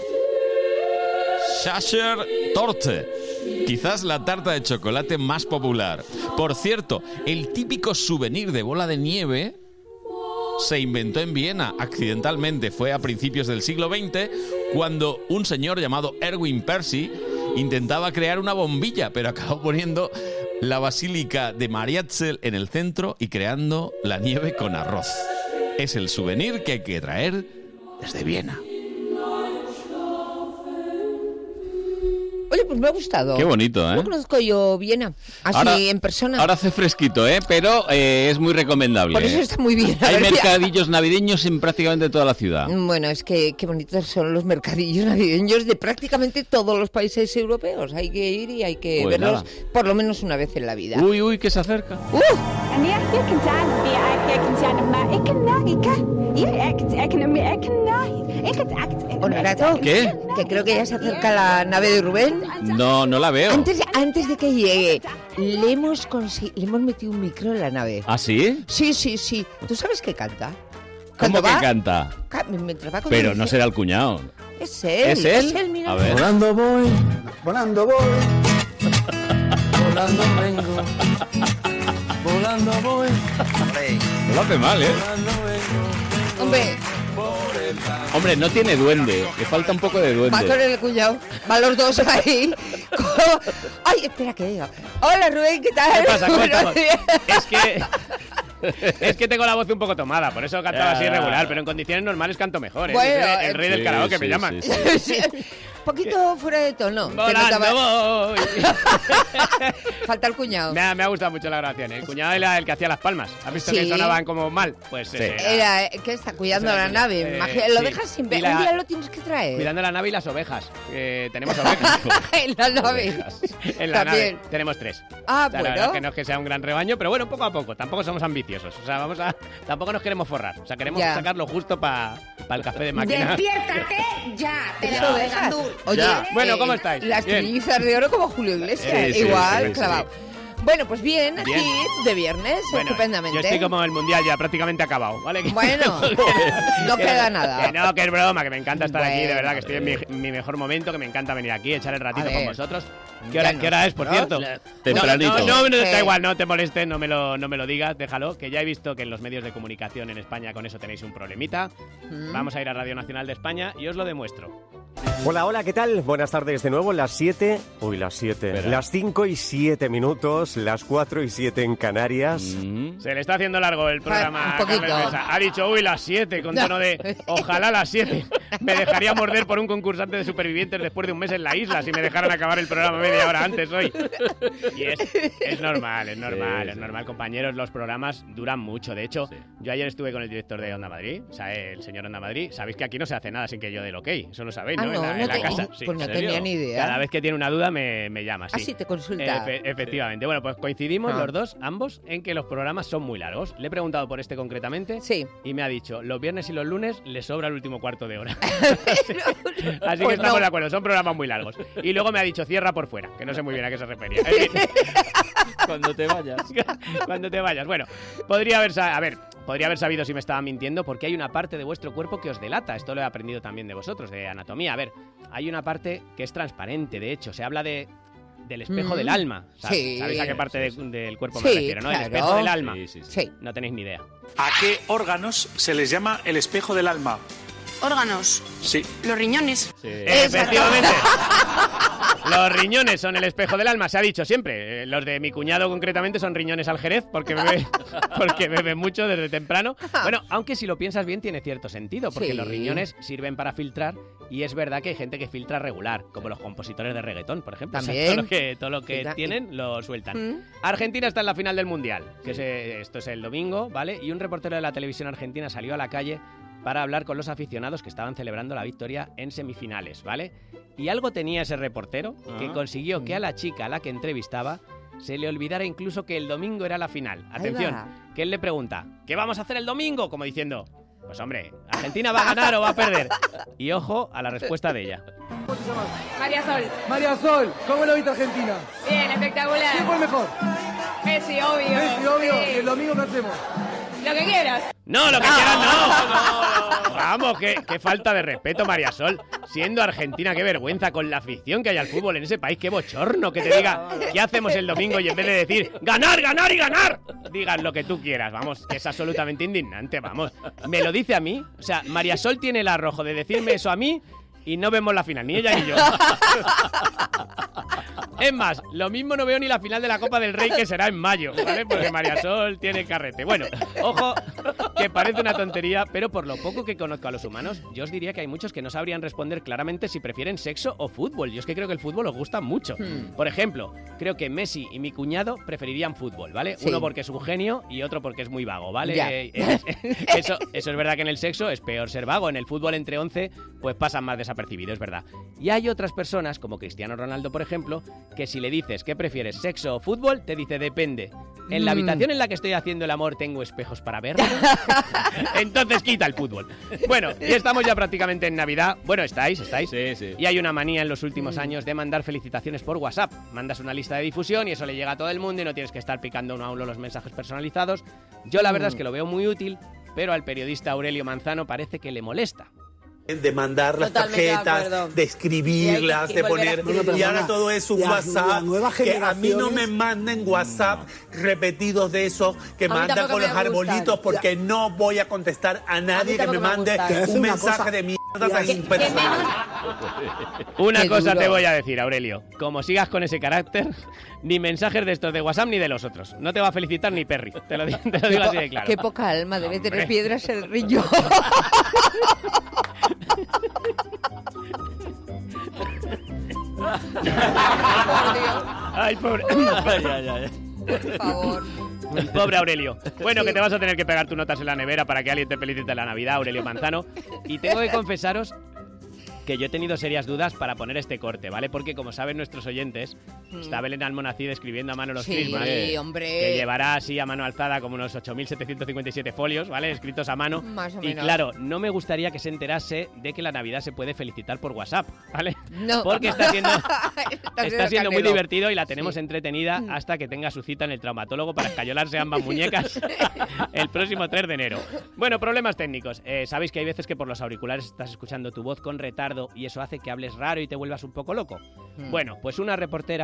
Sacher Torte, quizás la tarta de chocolate más popular. Por cierto, el típico souvenir de bola de nieve se inventó en Viena accidentalmente. Fue a principios del siglo veinte cuando un señor llamado Erwin Percy intentaba crear una bombilla, pero acabó poniendo la basílica de Mariazell en el centro y creando la nieve con arroz. Es el souvenir que hay que traer desde Viena. Oye, pues me ha gustado. Qué bonito, ¿eh? No conozco yo Viena, así ahora, en persona. Ahora hace fresquito, ¿eh? Pero eh, es muy recomendable. Por eso está muy bien. Hay mercadillos navideños en prácticamente toda la ciudad. Bueno, es que qué bonitos son los mercadillos navideños de prácticamente todos los países europeos. Hay que ir y hay que pues verlos nada. por lo menos una vez en la vida. Uy, uy, que se acerca. ¡Uh! Honorato, ¿qué? Que creo que ya se acerca la nave de Rubén. No, no la veo. Antes, antes de que llegue, le hemos, consi- le hemos metido un micro en la nave. ¿Ah, sí? Sí, sí, sí. ¿Tú sabes qué canta? ¿Cómo que va, canta? ca- mientras va Pero conduciendo- no será el cuñado. Es él. ¿Es él? Es él, mira. A ver. Volando voy, volando voy, volando vengo, volando voy. No lo hace mal, ¿eh? Hombre, Hombre, no tiene duende. Le falta un poco de va con duende. el cuñado. Van los dos ahí. Como- Ay, espera que diga. Hola, Rubén, ¿qué tal? ¿Qué pasa? ¿Cómo Buenos estamos? días. Es que... Es que tengo la voz un poco tomada, por eso cantaba Ya, así ya. irregular, pero en condiciones normales canto mejor, ¿eh? Bueno, Yo soy el rey del sí, karaoke, sí, me llaman. sí, sí. Sí, poquito fuera de tono. te Volando notaba- voy. Falta el cuñado. Me ha, me ha gustado mucho la grabación. El cuñado era el que hacía las palmas. ¿Has visto Sí. que sonaban como mal? Pues Sí. ese era. Era, eh, ¿qué está? Cuidando Ese era la el nave. cuñado. Imagina- Eh, lo sí. dejas sin ver. Y la- Un día lo tienes que traer. Cuidando la nave y las ovejas. Eh, tenemos ovejas. En la nave. En la También. nave tenemos tres. Ah, O sea, la bueno. verdad es que no es que sea un gran rebaño, pero bueno, poco a poco. Tampoco somos ambiciosos. O sea, vamos a. Tampoco nos queremos forrar. O sea, queremos Ya. sacarlo justo para el café de máquina. Despiértate ya, te Las lo ovejas. Gandul. Oye, Ya. Bueno, eh, ¿cómo estáis? Las Bien. trillizas de oro como Julio Iglesias. Sí, sí, Igual, sí, sí, clavado. sí. Bueno, pues bien, aquí Bien. de viernes, Bueno, estupendamente. yo estoy como el mundial ya prácticamente acabado, ¿vale? Que- Bueno, no que- queda nada. Que no, que es broma, que me encanta estar aquí, de Bueno. verdad, que estoy en mi, mi mejor momento, que me encanta venir aquí, echar el ratito A con ver. vosotros. ¿Qué Ya hora, no. ¿Qué hora es, por ¿No? cierto? Tempranito. No, no, no, no, Sí. da igual, no te molestes, no me, lo, no me lo digas, déjalo, que ya he visto que en los medios de comunicación en España con eso tenéis un problemita. Mm. Vamos a ir a Radio Nacional de España y os lo demuestro. Hola, hola, ¿qué tal? Buenas tardes de nuevo, las siete, uy, las siete, Espera. las cinco y siete minutos, las cuatro y siete en Canarias. Mm. Se le está haciendo largo el programa. un poquito. Carmen Mesa. Ha dicho, uy, las siete, con tono de ojalá las siete. me dejaría morder por un concursante de supervivientes después de un mes en la isla si me dejaran acabar el programa media hora antes hoy. Y es, es normal, es normal, sí, es sí. normal, compañeros. Los programas duran mucho. De hecho, sí. yo ayer estuve con el director de Onda Madrid, o sea, el señor Onda Madrid. Sabéis que aquí no se hace nada sin que yo dé el ok. Eso lo sabéis, ¿no? Ah, no, en la, no en la te, casa. Pues Sí, no tenía ni idea. Cada vez que tiene una duda me, me llama, sí. Ah, sí, te consulta. Efe, efectivamente. Sí. Bueno, pues coincidimos ah. los dos, ambos, en que los programas son muy largos. Le he preguntado por este concretamente sí. y me ha dicho, los viernes y los lunes le sobra el último cuarto de hora. Así pues que estamos no. de acuerdo, son programas muy largos. Y luego me ha dicho, cierra por fuera, que no sé muy bien a qué se refería. Cuando te vayas. Cuando te vayas. Bueno, podría haber, a ver, podría haber sabido si me estaba mintiendo, porque hay una parte de vuestro cuerpo que os delata. Esto lo he aprendido también de vosotros, de anatomía. A ver, hay una parte que es transparente, de hecho, se habla de del espejo mm. del alma. ¿Sabes? Sí. ¿Sabéis a qué parte sí, sí. De, del cuerpo sí, me refiero, no? Claro. El espejo del alma. Sí, sí, sí. Sí. No tenéis ni idea. ¿A qué órganos se les llama el espejo del alma? ¿Órganos? Sí. ¿Los riñones? Sí. Efectivamente. Los riñones son el espejo del alma, se ha dicho siempre. Los de mi cuñado concretamente son riñones al Jerez porque bebe, porque bebe mucho desde temprano. Bueno, aunque si lo piensas bien tiene cierto sentido, porque sí. los riñones sirven para filtrar y es verdad que hay gente que filtra regular, como los compositores de reggaetón, por ejemplo. También. O sea, todo lo que, todo lo que sí, tienen lo sueltan. ¿Mm? Argentina está en la final del Mundial, que sí. es, esto es el domingo, ¿vale? Y un reportero de la televisión argentina salió a la calle para hablar con los aficionados que estaban celebrando la victoria en semifinales, ¿vale? Y algo tenía ese reportero que consiguió que a la chica a la que entrevistaba se le olvidara incluso que el domingo era la final. Atención, que él le pregunta, ¿qué vamos a hacer el domingo? Como diciendo, pues hombre, ¿Argentina va a ganar o va a perder? Y ojo a la respuesta de ella. ¿Cómo te llamas? María Sol. María Sol, ¿cómo lo viste Argentina? Bien, espectacular. ¿Quién fue el mejor? Messi, obvio. Messi, obvio. Sí. ¿Y el domingo qué hacemos? Lo que quieras. No, lo que quieras no. no, no. Vamos, qué, qué falta de respeto, María Sol. Siendo Argentina, qué vergüenza con la afición que hay al fútbol en ese país. Qué bochorno que te diga qué hacemos el domingo y en vez de decir ganar, ganar y ganar, digas lo que tú quieras. Vamos, que es absolutamente indignante, vamos. Me lo dice a mí. O sea, María Sol tiene el arrojo de decirme eso a mí y no vemos la final, ni ella ni yo. Es más, lo mismo no veo ni la final de la Copa del Rey, que será en mayo, ¿vale? Porque María Sol tiene carrete. Bueno, ojo, que parece una tontería, pero por lo poco que conozco a los humanos, yo os diría que hay muchos que no sabrían responder claramente si prefieren sexo o fútbol. Yo es que creo que el fútbol os gusta mucho. Hmm. Por ejemplo, creo que Messi y mi cuñado preferirían fútbol, ¿vale? Sí. Uno porque es un genio y otro porque es muy vago, ¿vale? Eh, eh, eso, eso es verdad que en el sexo es peor ser vago. En el fútbol entre once, pues pasan más desapercibidos, es verdad. Y hay otras personas, como Cristiano Ronaldo, por ejemplo, que si le dices ¿qué prefieres, sexo o fútbol? Te dice depende. En la habitación en la que estoy haciendo el amor tengo espejos para verlo. Entonces quita el fútbol. Bueno, y estamos ya prácticamente en Navidad. Bueno, estáis, estáis. Sí, sí. Y hay una manía en los últimos años de mandar felicitaciones por WhatsApp. Mandas una lista de difusión y eso le llega a todo el mundo y no tienes que estar picando uno a uno los mensajes personalizados. Yo la verdad es que lo veo muy útil, pero al periodista Aurelio Manzano parece que le molesta. De mandar las Totalmente tarjetas, de, de escribirlas, de poner... Y ahora todo es un la, WhatsApp, la que a mí no me manden WhatsApp repetidos de esos que mandan con los arbolitos, porque ya. no voy a contestar a nadie a que me mande un mensaje cosa. de mierda tan impersonal. Una Qué cosa duro. te voy a decir, Aurelio. Como sigas con ese carácter, ni mensajes de estos de WhatsApp ni de los otros. No te va a felicitar ni Perry. Te lo, te lo digo así de claro. Qué poca alma, debe Hombre. tener piedras el riñón. Ay, pobre. Ay, ay, ay. Por favor. Pobre Aurelio. Bueno, Sí. que te vas a tener que pegar tus notas en la nevera para que alguien te felicite la Navidad, Aurelio Manzano. Y tengo que confesaros que yo he tenido serias dudas para poner este corte, ¿vale? Porque, como saben nuestros oyentes, mm. está Belén Almonacid escribiendo a mano los Sí, Christmas. hombre. Que llevará así a mano alzada como unos ocho mil setecientos cincuenta y siete folios, ¿vale? Escritos a mano. Más o y menos. claro, no me gustaría que se enterase de que la Navidad se puede felicitar por WhatsApp, ¿vale? No. Porque está siendo, Está está siendo muy candelo. divertido y la tenemos Sí. entretenida hasta que tenga su cita en el traumatólogo para escayolarse ambas muñecas el próximo tres de enero. Bueno, problemas técnicos. Eh, Sabéis que hay veces que por los auriculares estás escuchando tu voz con retardo y eso hace que hables raro y te vuelvas un poco loco. Mm. Bueno, pues una reportera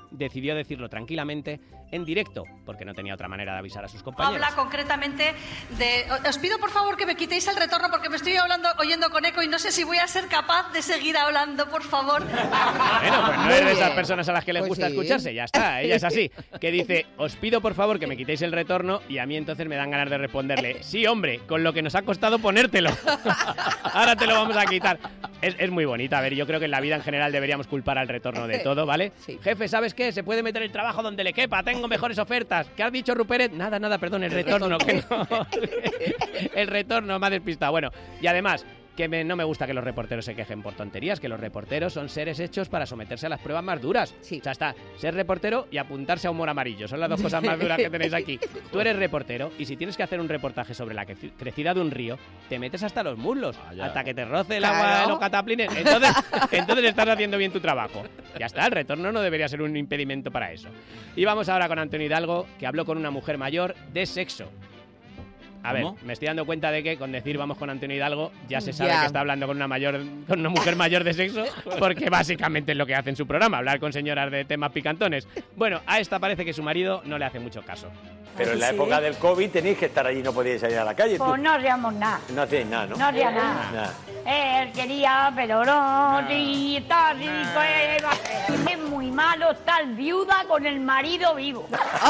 decidió decirlo tranquilamente en directo, porque no tenía otra manera de avisar a sus compañeros. Habla concretamente de... Os pido por favor que me quitéis el retorno porque me estoy hablando, oyendo con eco y no sé si voy a ser capaz de seguir hablando, por favor. Bueno, pues no Muy es de esas bien. personas a las que les Pues gusta sí. escucharse, ya está, ella es así, que dice, os pido por favor que me quitéis el retorno, y a mí entonces me dan ganas de responderle, sí hombre, con lo que nos ha costado ponértelo, ahora te lo vamos a quitar. Es, es muy bonita, a ver, yo creo que en la vida en general deberíamos culpar al retorno de todo, ¿vale? Sí. Jefe, ¿sabes qué? Se puede meter el trabajo donde le quepa, tengo mejores ofertas. ¿Qué has dicho, Ruperet? Nada, nada, perdón, el, el retorno, retorno, que no. El retorno me ha despistado. Bueno, y además, que me, no me gusta que los reporteros se quejen por tonterías, que los reporteros son seres hechos para someterse a las pruebas más duras. Sí. O sea, está ser reportero y apuntarse a humor amarillo. Son las dos cosas más duras que tenéis aquí. Tú eres reportero y si tienes que hacer un reportaje sobre la cre- crecida de un río, te metes hasta los muslos, Vaya. hasta que te roce el Claro. agua de los cataplines. Entonces, entonces estás haciendo bien tu trabajo. Ya está, el retorno no debería ser un impedimento para eso. Y vamos ahora con Antonio Hidalgo, que habló con una mujer mayor de sexo. A ver, ¿Cómo? me estoy dando cuenta de que con decir vamos con Antonio Hidalgo ya se sabe Ya. que está hablando con una mayor, con una mujer mayor de sexo, porque básicamente es lo que hace en su programa, hablar con señoras de temas picantones. Bueno, a esta parece que su marido no le hace mucho caso. Pero en la época del COVID tenéis que estar allí, no podíais salir a la calle. Pues no hacíamos nada. No hacíais nada, ¿no? No hacía nada. Nada. Él quería, pero no, y está rico, eh, es muy malo estar viuda con el marido vivo.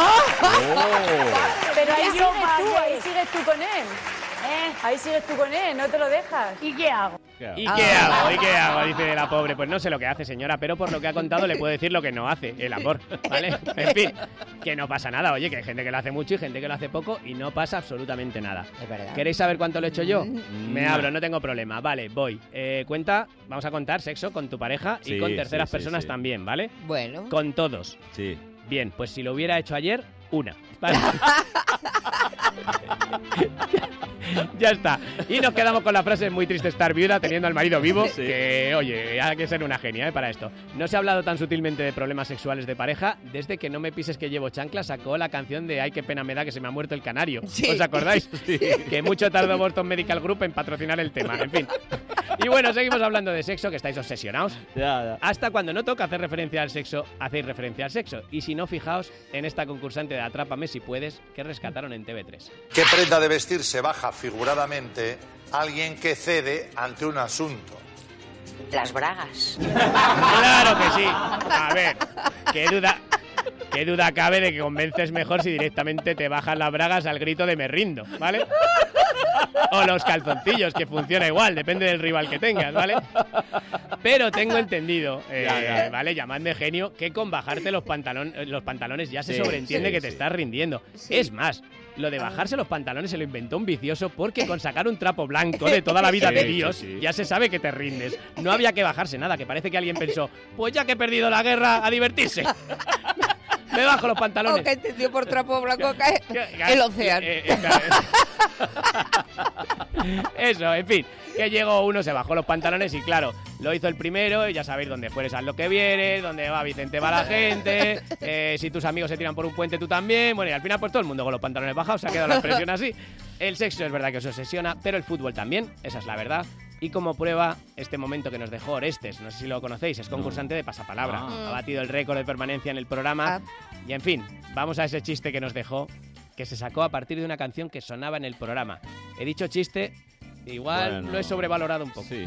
Pero ahí Ya sigues no tú, vale. ahí sigues tú con él. ¿Eh? Ahí sigues tú con él, no te lo dejas. ¿Y qué hago? ¿Y qué hago? ¿Y qué hago? Dice la pobre. Pues no sé lo que hace, señora, pero por lo que ha contado le puedo decir lo que no hace, el amor, ¿vale? En fin, que no pasa nada. Oye, que hay gente que lo hace mucho y gente que lo hace poco y no pasa absolutamente nada. Es verdad. ¿Queréis saber cuánto lo he hecho yo? Me No. hablo, no tengo problema. Vale, voy. Eh, cuenta, vamos a contar sexo con tu pareja y Sí, con terceras sí, sí, personas sí. también, ¿vale? Bueno. Con todos. Sí. Bien, pues si lo hubiera hecho ayer, una. ¿Vale? Ya está. Y nos quedamos con la frase: es muy triste estar viuda teniendo al marido vivo. Sí. Que, oye, hay que ser una genia, ¿eh? Para esto. No se ha hablado tan sutilmente de problemas sexuales de pareja desde que No me pises que llevo chancla sacó la canción de Ay, qué pena me da que se me ha muerto el canario. Sí. ¿Os acordáis? Sí. Que mucho tardó Boston Medical Group en patrocinar el tema. En fin. Y bueno, seguimos hablando de sexo, que estáis obsesionados. Ya, ya. Hasta cuando no toca hacer referencia al sexo, hacéis referencia al sexo. Y si no, fijaos en esta concursante de Atrápame si puedes, que rescataron en T V tres. ¿Qué prenda de vestir se baja figuradamente alguien que cede ante un asunto? Las bragas. ¡Claro que sí! A ver, qué duda... Qué duda cabe de que convences mejor si directamente te bajas las bragas al grito de me rindo, ¿vale? O los calzoncillos, que funciona igual, depende del rival que tengas, ¿vale? Pero tengo entendido, eh, Ya, ya. ¿vale? Llamadme genio, que con bajarte los, pantalón, los pantalones ya se Sí, sobreentiende sí, que te sí. estás rindiendo. Es más, lo de bajarse los pantalones se lo inventó un vicioso porque con sacar un trapo blanco de toda la vida Sí, de sí, Dios sí. ya se sabe que te rindes. No había que bajarse nada, que parece que alguien pensó, pues ya que he perdido la guerra, a divertirse. Me bajo los pantalones. O que entendió por trapo blanco cae Que- el océano. Eh, eh, claro. Eso, en fin, que llegó uno, se bajó los pantalones y claro, lo hizo el primero y ya sabéis dónde fueres a lo que vienes, dónde va Vicente va la gente, eh, si tus amigos se tiran por un puente tú también, bueno y al final pues todo el mundo con los pantalones bajados, se ha quedado la expresión así. El sexo es verdad que os obsesiona, pero el fútbol también, esa es la verdad. Y como prueba, este momento que nos dejó Orestes, no sé si lo conocéis, es concursante de Pasapalabra. Ah. Ha batido el récord de permanencia en el programa. Y en fin, vamos a ese chiste que nos dejó, que se sacó a partir de una canción que sonaba en el programa. He dicho chiste, igual Bueno. lo he sobrevalorado un poco. Sí.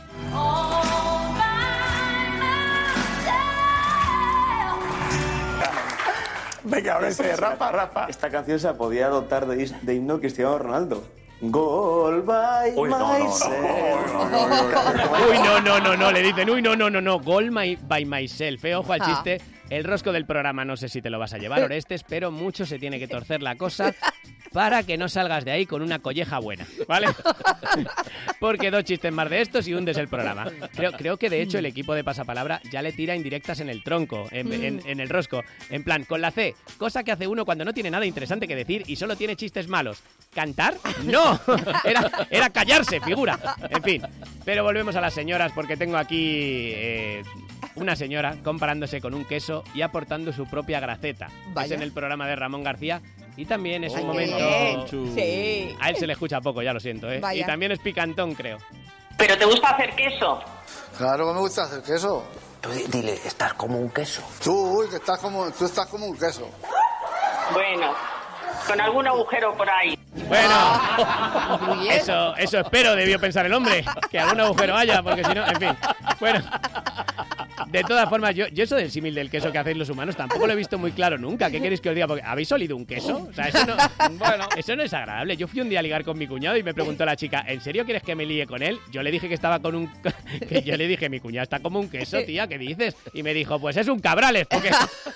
Venga, ahora sí, Rafa, Rafa. Esta canción se podía adoptar de, his- de himno Cristiano Ronaldo. Gol by Uy, no, no, no. myself. Uy, no, no, no, no, le dicen, uy, no, no, no, no, Goal my, by myself, eh, ojo al Ah. chiste. El rosco del programa no sé si te lo vas a llevar, Orestes, pero mucho se tiene que torcer la cosa para que no salgas de ahí con una colleja buena, ¿vale? Porque dos chistes más de estos y hundes el programa. Creo, creo que de hecho el equipo de Pasapalabra ya le tira indirectas en el tronco, en, en- en el rosco. En plan, con la C, cosa que hace uno cuando no tiene nada interesante que decir y solo tiene chistes malos. ¿Cantar? ¡No! Era, era callarse, figura. En fin, pero volvemos a las señoras porque tengo aquí eh, una señora comparándose con un queso y aportando su propia graceta. Vaya. Es en el programa de Ramón García y también es Ay, un qué momento... bien. Sí. A él se le escucha poco, ya lo siento, ¿eh? Vaya. Y también es picantón, creo. ¿Pero te gusta hacer queso? Claro que me gusta hacer queso. Tú dile, estás como un queso. Tú, que estás como, tú estás como un queso. Bueno, con algún agujero por ahí. Bueno, eso, eso espero, debió pensar el hombre, que algún agujero haya, porque si no, en fin. Bueno, de todas formas, yo, yo eso del símil del queso que hacéis los humanos tampoco lo he visto muy claro nunca. ¿Qué queréis que os diga? Porque ¿habéis olido un queso? O sea, eso no, bueno, eso no es agradable. Yo fui un día a ligar con mi cuñado y me preguntó la chica, ¿en serio quieres que me líe con él? Yo le dije que estaba con un... que yo le dije, mi cuñado está como un queso, tía, ¿qué dices? Y me dijo, pues es un cabrales, porque...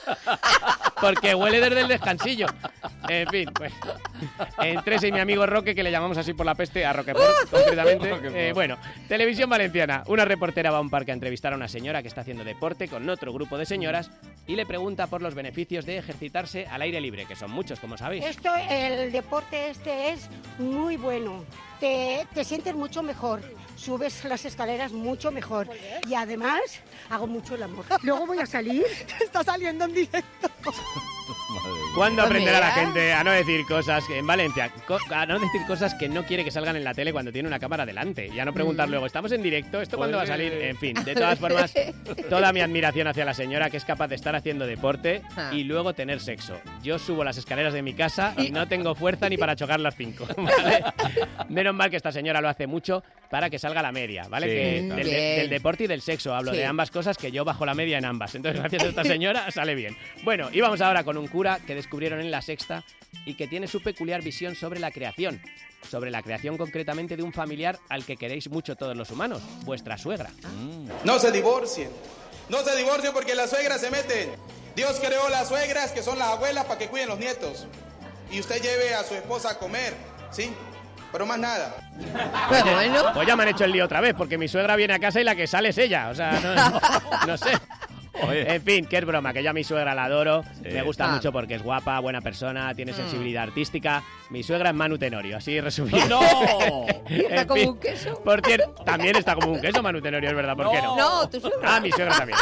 porque huele desde el descansillo. En fin, pues... Entre ese y mi amigo Roque, que le llamamos así por la peste, a Roquefort, concretamente. Eh, bueno, Televisión Valenciana. Una reportera va a un parque a entrevistar a una señora que está haciendo deporte con otro grupo de señoras y le pregunta por los beneficios de ejercitarse al aire libre, que son muchos, como sabéis. Esto, el deporte este es muy bueno. Te, te sientes mucho mejor. Subes las escaleras mucho mejor. Y además, hago mucho el amor. Luego voy a salir. Está saliendo en directo. ¿Cuándo aprenderá la gente a no decir cosas que, en Valencia, co- a no decir cosas que no quiere que salgan en la tele cuando tiene una cámara delante? Y a no preguntar luego, ¿estamos en directo? ¿Esto cuándo va a salir? En fin, de todas formas, toda mi admiración hacia la señora que es capaz de estar haciendo deporte y luego tener sexo. Yo subo las escaleras de mi casa y no tengo fuerza ni para chocar las cinco, ¿vale? Menos mal que esta señora lo hace mucho para que salga la media, ¿vale? Sí, que claro. del, de- del deporte y del sexo hablo Sí. de ambas cosas, que yo bajo la media en ambas. Entonces, gracias a esta señora, sale bien. Bueno, y vamos ahora con un cura que descubrieron en La Sexta y que tiene su peculiar visión sobre la creación. Sobre la creación concretamente de un familiar al que queréis mucho todos los humanos, vuestra suegra. No se divorcien. No se divorcien porque las suegras se meten. Dios creó las suegras, que son las abuelas, para que cuiden los nietos. Y usted lleve a su esposa a comer, ¿sí? Pero más nada. Pues bueno. Pues ya me han hecho el lío otra vez, porque mi suegra viene a casa y la que sale es ella. O sea, no, no sé. Oye. En fin, que es broma, que yo a mi suegra la adoro. Sí. Me gusta Ah. mucho porque es guapa, buena persona, tiene Mm. sensibilidad artística. Mi suegra es Manu Tenorio, así resumido. ¡No! ¿Está En como fin, un queso? Por cierto, también está como un queso Manu Tenorio, es verdad, ¿por qué no? No, tu suegra. Ah, mi suegra también.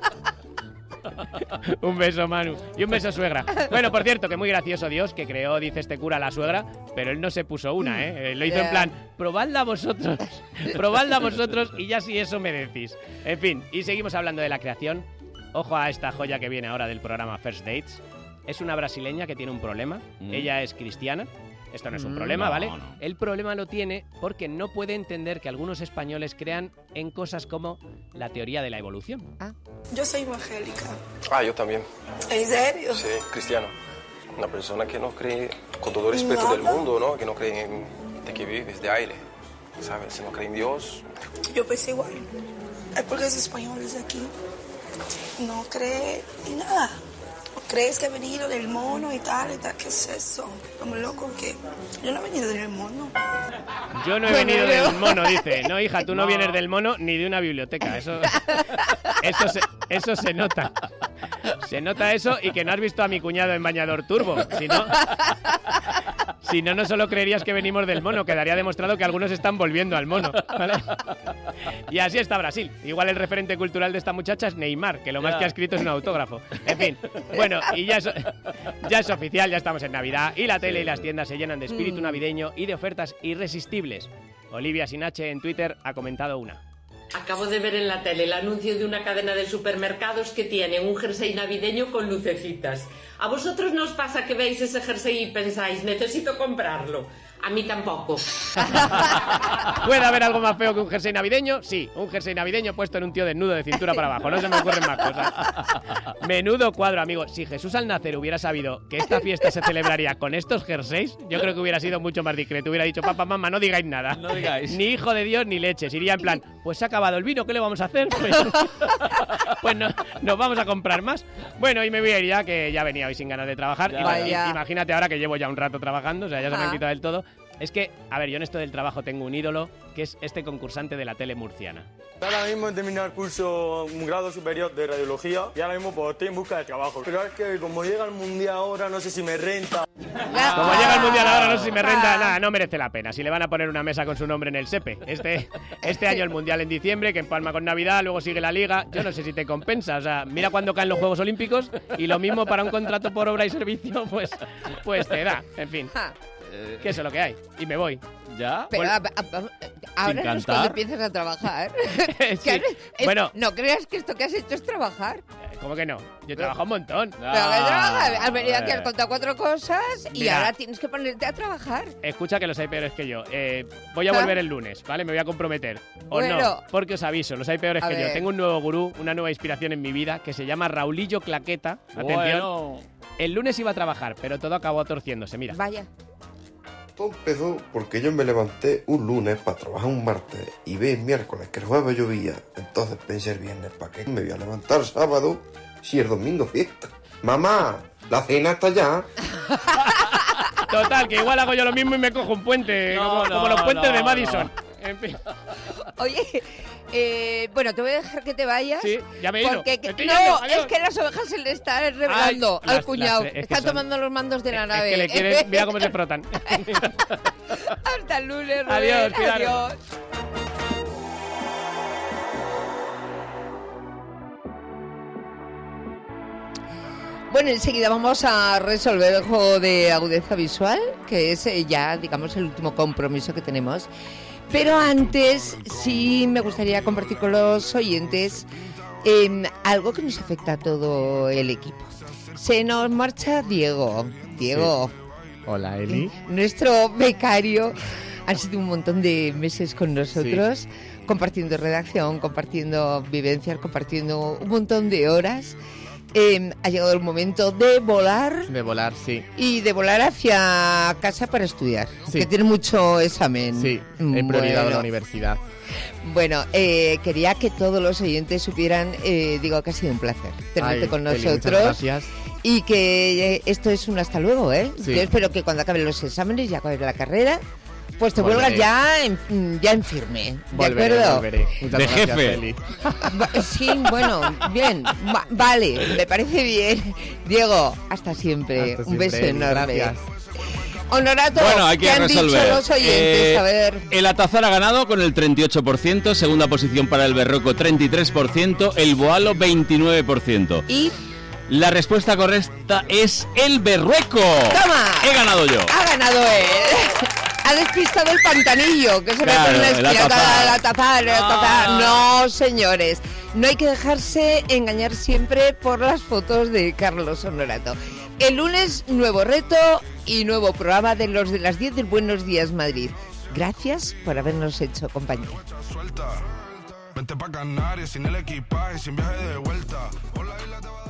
Un beso, Manu. Y un beso, suegra. Bueno, por cierto, que muy gracioso Dios, que creó, dice este cura, la suegra, pero él no se puso una, ¿eh? Lo hizo en plan, probadla vosotros, probadla vosotros y ya si eso me decís. En fin, y seguimos hablando de la creación. Ojo a esta joya que viene ahora del programa First Dates. Es una brasileña que tiene un problema. Mm. Ella es cristiana. Esto no es un Mm, problema, no, ¿vale? no. El problema lo tiene porque no puede entender que algunos españoles crean en cosas como la teoría de la evolución. Yo soy evangélica. Ah, yo también. ¿En serio? Sí, cristiano. Una persona que no cree, con todo el respeto Nada. del mundo, ¿no? Que no cree en, de que vives de aire, ¿sabes? Si no cree en Dios. Yo pensé igual. Es porque los españoles de aquí no creen en nada. ¿Crees que ha venido del mono y tal y tal? ¿Qué es eso? Como loco que yo no he venido del mono. Yo no he Bueno, venido yo- del mono, dice. No, hija, tú no, No. vienes del mono ni de una biblioteca. Eso, eso, se, eso se nota. Se nota eso y que no has visto a mi cuñado en bañador turbo. Si no, si no, no solo creerías que venimos del mono, quedaría demostrado que algunos están volviendo al mono. ¿Vale? Y así está Brasil. Igual el referente cultural de esta muchacha es Neymar, que lo más Ya. que ha escrito es un autógrafo. En fin, bueno, y ya es, ya es oficial, ya estamos en Navidad y la tele y las tiendas se llenan de espíritu Mm. navideño y de ofertas irresistibles. Olivia Sinache en Twitter ha comentado una. Acabo de ver en la tele el anuncio de una cadena de supermercados que tiene un jersey navideño con lucecitas. ¿A vosotros no os pasa que veis ese jersey y pensáis, necesito comprarlo? A mí tampoco. ¿Puede haber algo más feo que un jersey navideño? Sí, un jersey navideño puesto en un tío desnudo de cintura para abajo. No se me ocurren más cosas. Menudo cuadro, amigo. Si Jesús al nacer hubiera sabido que esta fiesta se celebraría con estos jerseys, yo creo que hubiera sido mucho más discreto. Hubiera dicho, papá, mamá, no digáis nada. No digáis. Ni hijo de Dios ni leches. Iría en plan, pues se ha acabado el vino, ¿qué le vamos a hacer? Pues, pues no, nos vamos a comprar más. Bueno, y me voy a ir ya, que ya venía hoy sin ganas de trabajar. Ya. Ima- Vaya. Imagínate ahora que llevo ya un rato trabajando, o sea, ya se me Ah. han quitado del todo. Es que, a ver, yo en esto del trabajo tengo un ídolo, que es este concursante de la tele murciana. Ahora mismo he terminado el curso, un grado superior de radiología y ahora mismo pues, estoy en busca de trabajo. Pero es que como llega el mundial ahora no sé si me renta. Como llega el mundial ahora, no sé si me renta, nada, no merece la pena. Si le van a poner una mesa con su nombre en el SEPE. Este, este año el mundial en diciembre, que empalma con Navidad, luego sigue la liga. Yo no sé si te compensa. O sea, mira cuando caen los Juegos Olímpicos y lo mismo para un contrato por obra y servicio, pues, pues te da. En fin. Que eso es lo que hay. Y me voy. ¿Ya? Pero Bueno, a- a- a- ahora no es cuando empiezas a trabajar. Sí. Que ahora- es- Bueno. No creas que esto que has hecho es trabajar. ¿Cómo que no? Yo trabajo un montón. Pero que trabajas. Has venido aquí, has eh. contado cuatro cosas y Mira. ahora tienes que ponerte a trabajar. Escucha que los hay peores que yo. Eh, voy a Ah. volver el lunes, ¿vale? Me voy a comprometer. O Bueno. no, porque os aviso, los hay peores A que yo. ver. Tengo un nuevo gurú, una nueva inspiración en mi vida que se llama Raulillo Claqueta. Atención. Bueno. El lunes iba a trabajar, pero todo acabó torciéndose. Mira. Vaya. Todo empezó porque yo me levanté un lunes para trabajar un martes y vi el miércoles que el jueves llovía. Entonces pensé el viernes, ¿para qué me voy a levantar sábado si el domingo fiesta? Mamá, la cena está ya. Total, que igual hago yo lo mismo y me cojo un puente, No, como, no, como los puentes no, de Madison. no. En fin. Oye, eh, bueno, te voy a dejar que te vayas. Sí, ya me he ido. Porque Me que- estoy no, yendo, adiós. es que las ovejas se le están revelando Ay, al las- cuñado. las- es que Está son- tomando los mandos de la nave. Es que le quieren, mira cómo se frotan. Hasta el lunes, Rubén. Adiós, cuidaros. Adiós. Bueno, enseguida vamos a resolver el juego de agudeza visual, que es eh, ya, digamos, el último compromiso que tenemos. Pero antes, sí me gustaría compartir con los oyentes eh, algo que nos afecta a todo el equipo. Se nos marcha Diego. Diego, Hola, Eli. nuestro becario. Han sido un montón de meses con nosotros, compartiendo redacción, compartiendo vivencias, compartiendo un montón de horas. Eh, ha llegado el momento de volar De volar, sí. y de volar hacia casa para estudiar, Sí. que tiene mucho examen. Sí, he prioridad Bueno. la universidad. Bueno, eh, quería que todos los oyentes supieran, eh, digo que ha sido un placer tenerte Ay, con Eli, muchas nosotros. gracias. Y que eh, esto es un hasta luego, ¿eh? Sí. Yo espero que cuando acaben los exámenes, ya acabe la carrera, pues te Volveré. vuelvas ya en, ya en firme. ¿De Volveré, acuerdo? volveré. Muchas De gracias, jefe. Eli. Va- Sí, bueno, bien. Va- vale, me parece bien. Diego, hasta siempre. Hasta un beso siempre, Eli, enorme. gracias. Honorato, Bueno, hay que ¿qué han resolver. dicho los oyentes? Eh, A ver. El Atazar ha ganado con el treinta y ocho por ciento, segunda posición para el Berroco treinta y tres por ciento, el Boalo veintinueve por ciento. Y La respuesta correcta es el Berrueco. ¡Toma! He ganado yo. ha ganado él. Ha despistado el pantanillo, que se Claro, mete en la el esquina. Atazar. La tapar, la tapar. No, señores. No hay que dejarse engañar siempre por las fotos de Carlos Honorato. El lunes, nuevo reto y nuevo programa de los de las diez del Buenos Días Madrid. Gracias por habernos hecho compañía. Vente pa' Canarias sin el equipaje, sin viaje de vuelta. Por la isla te va-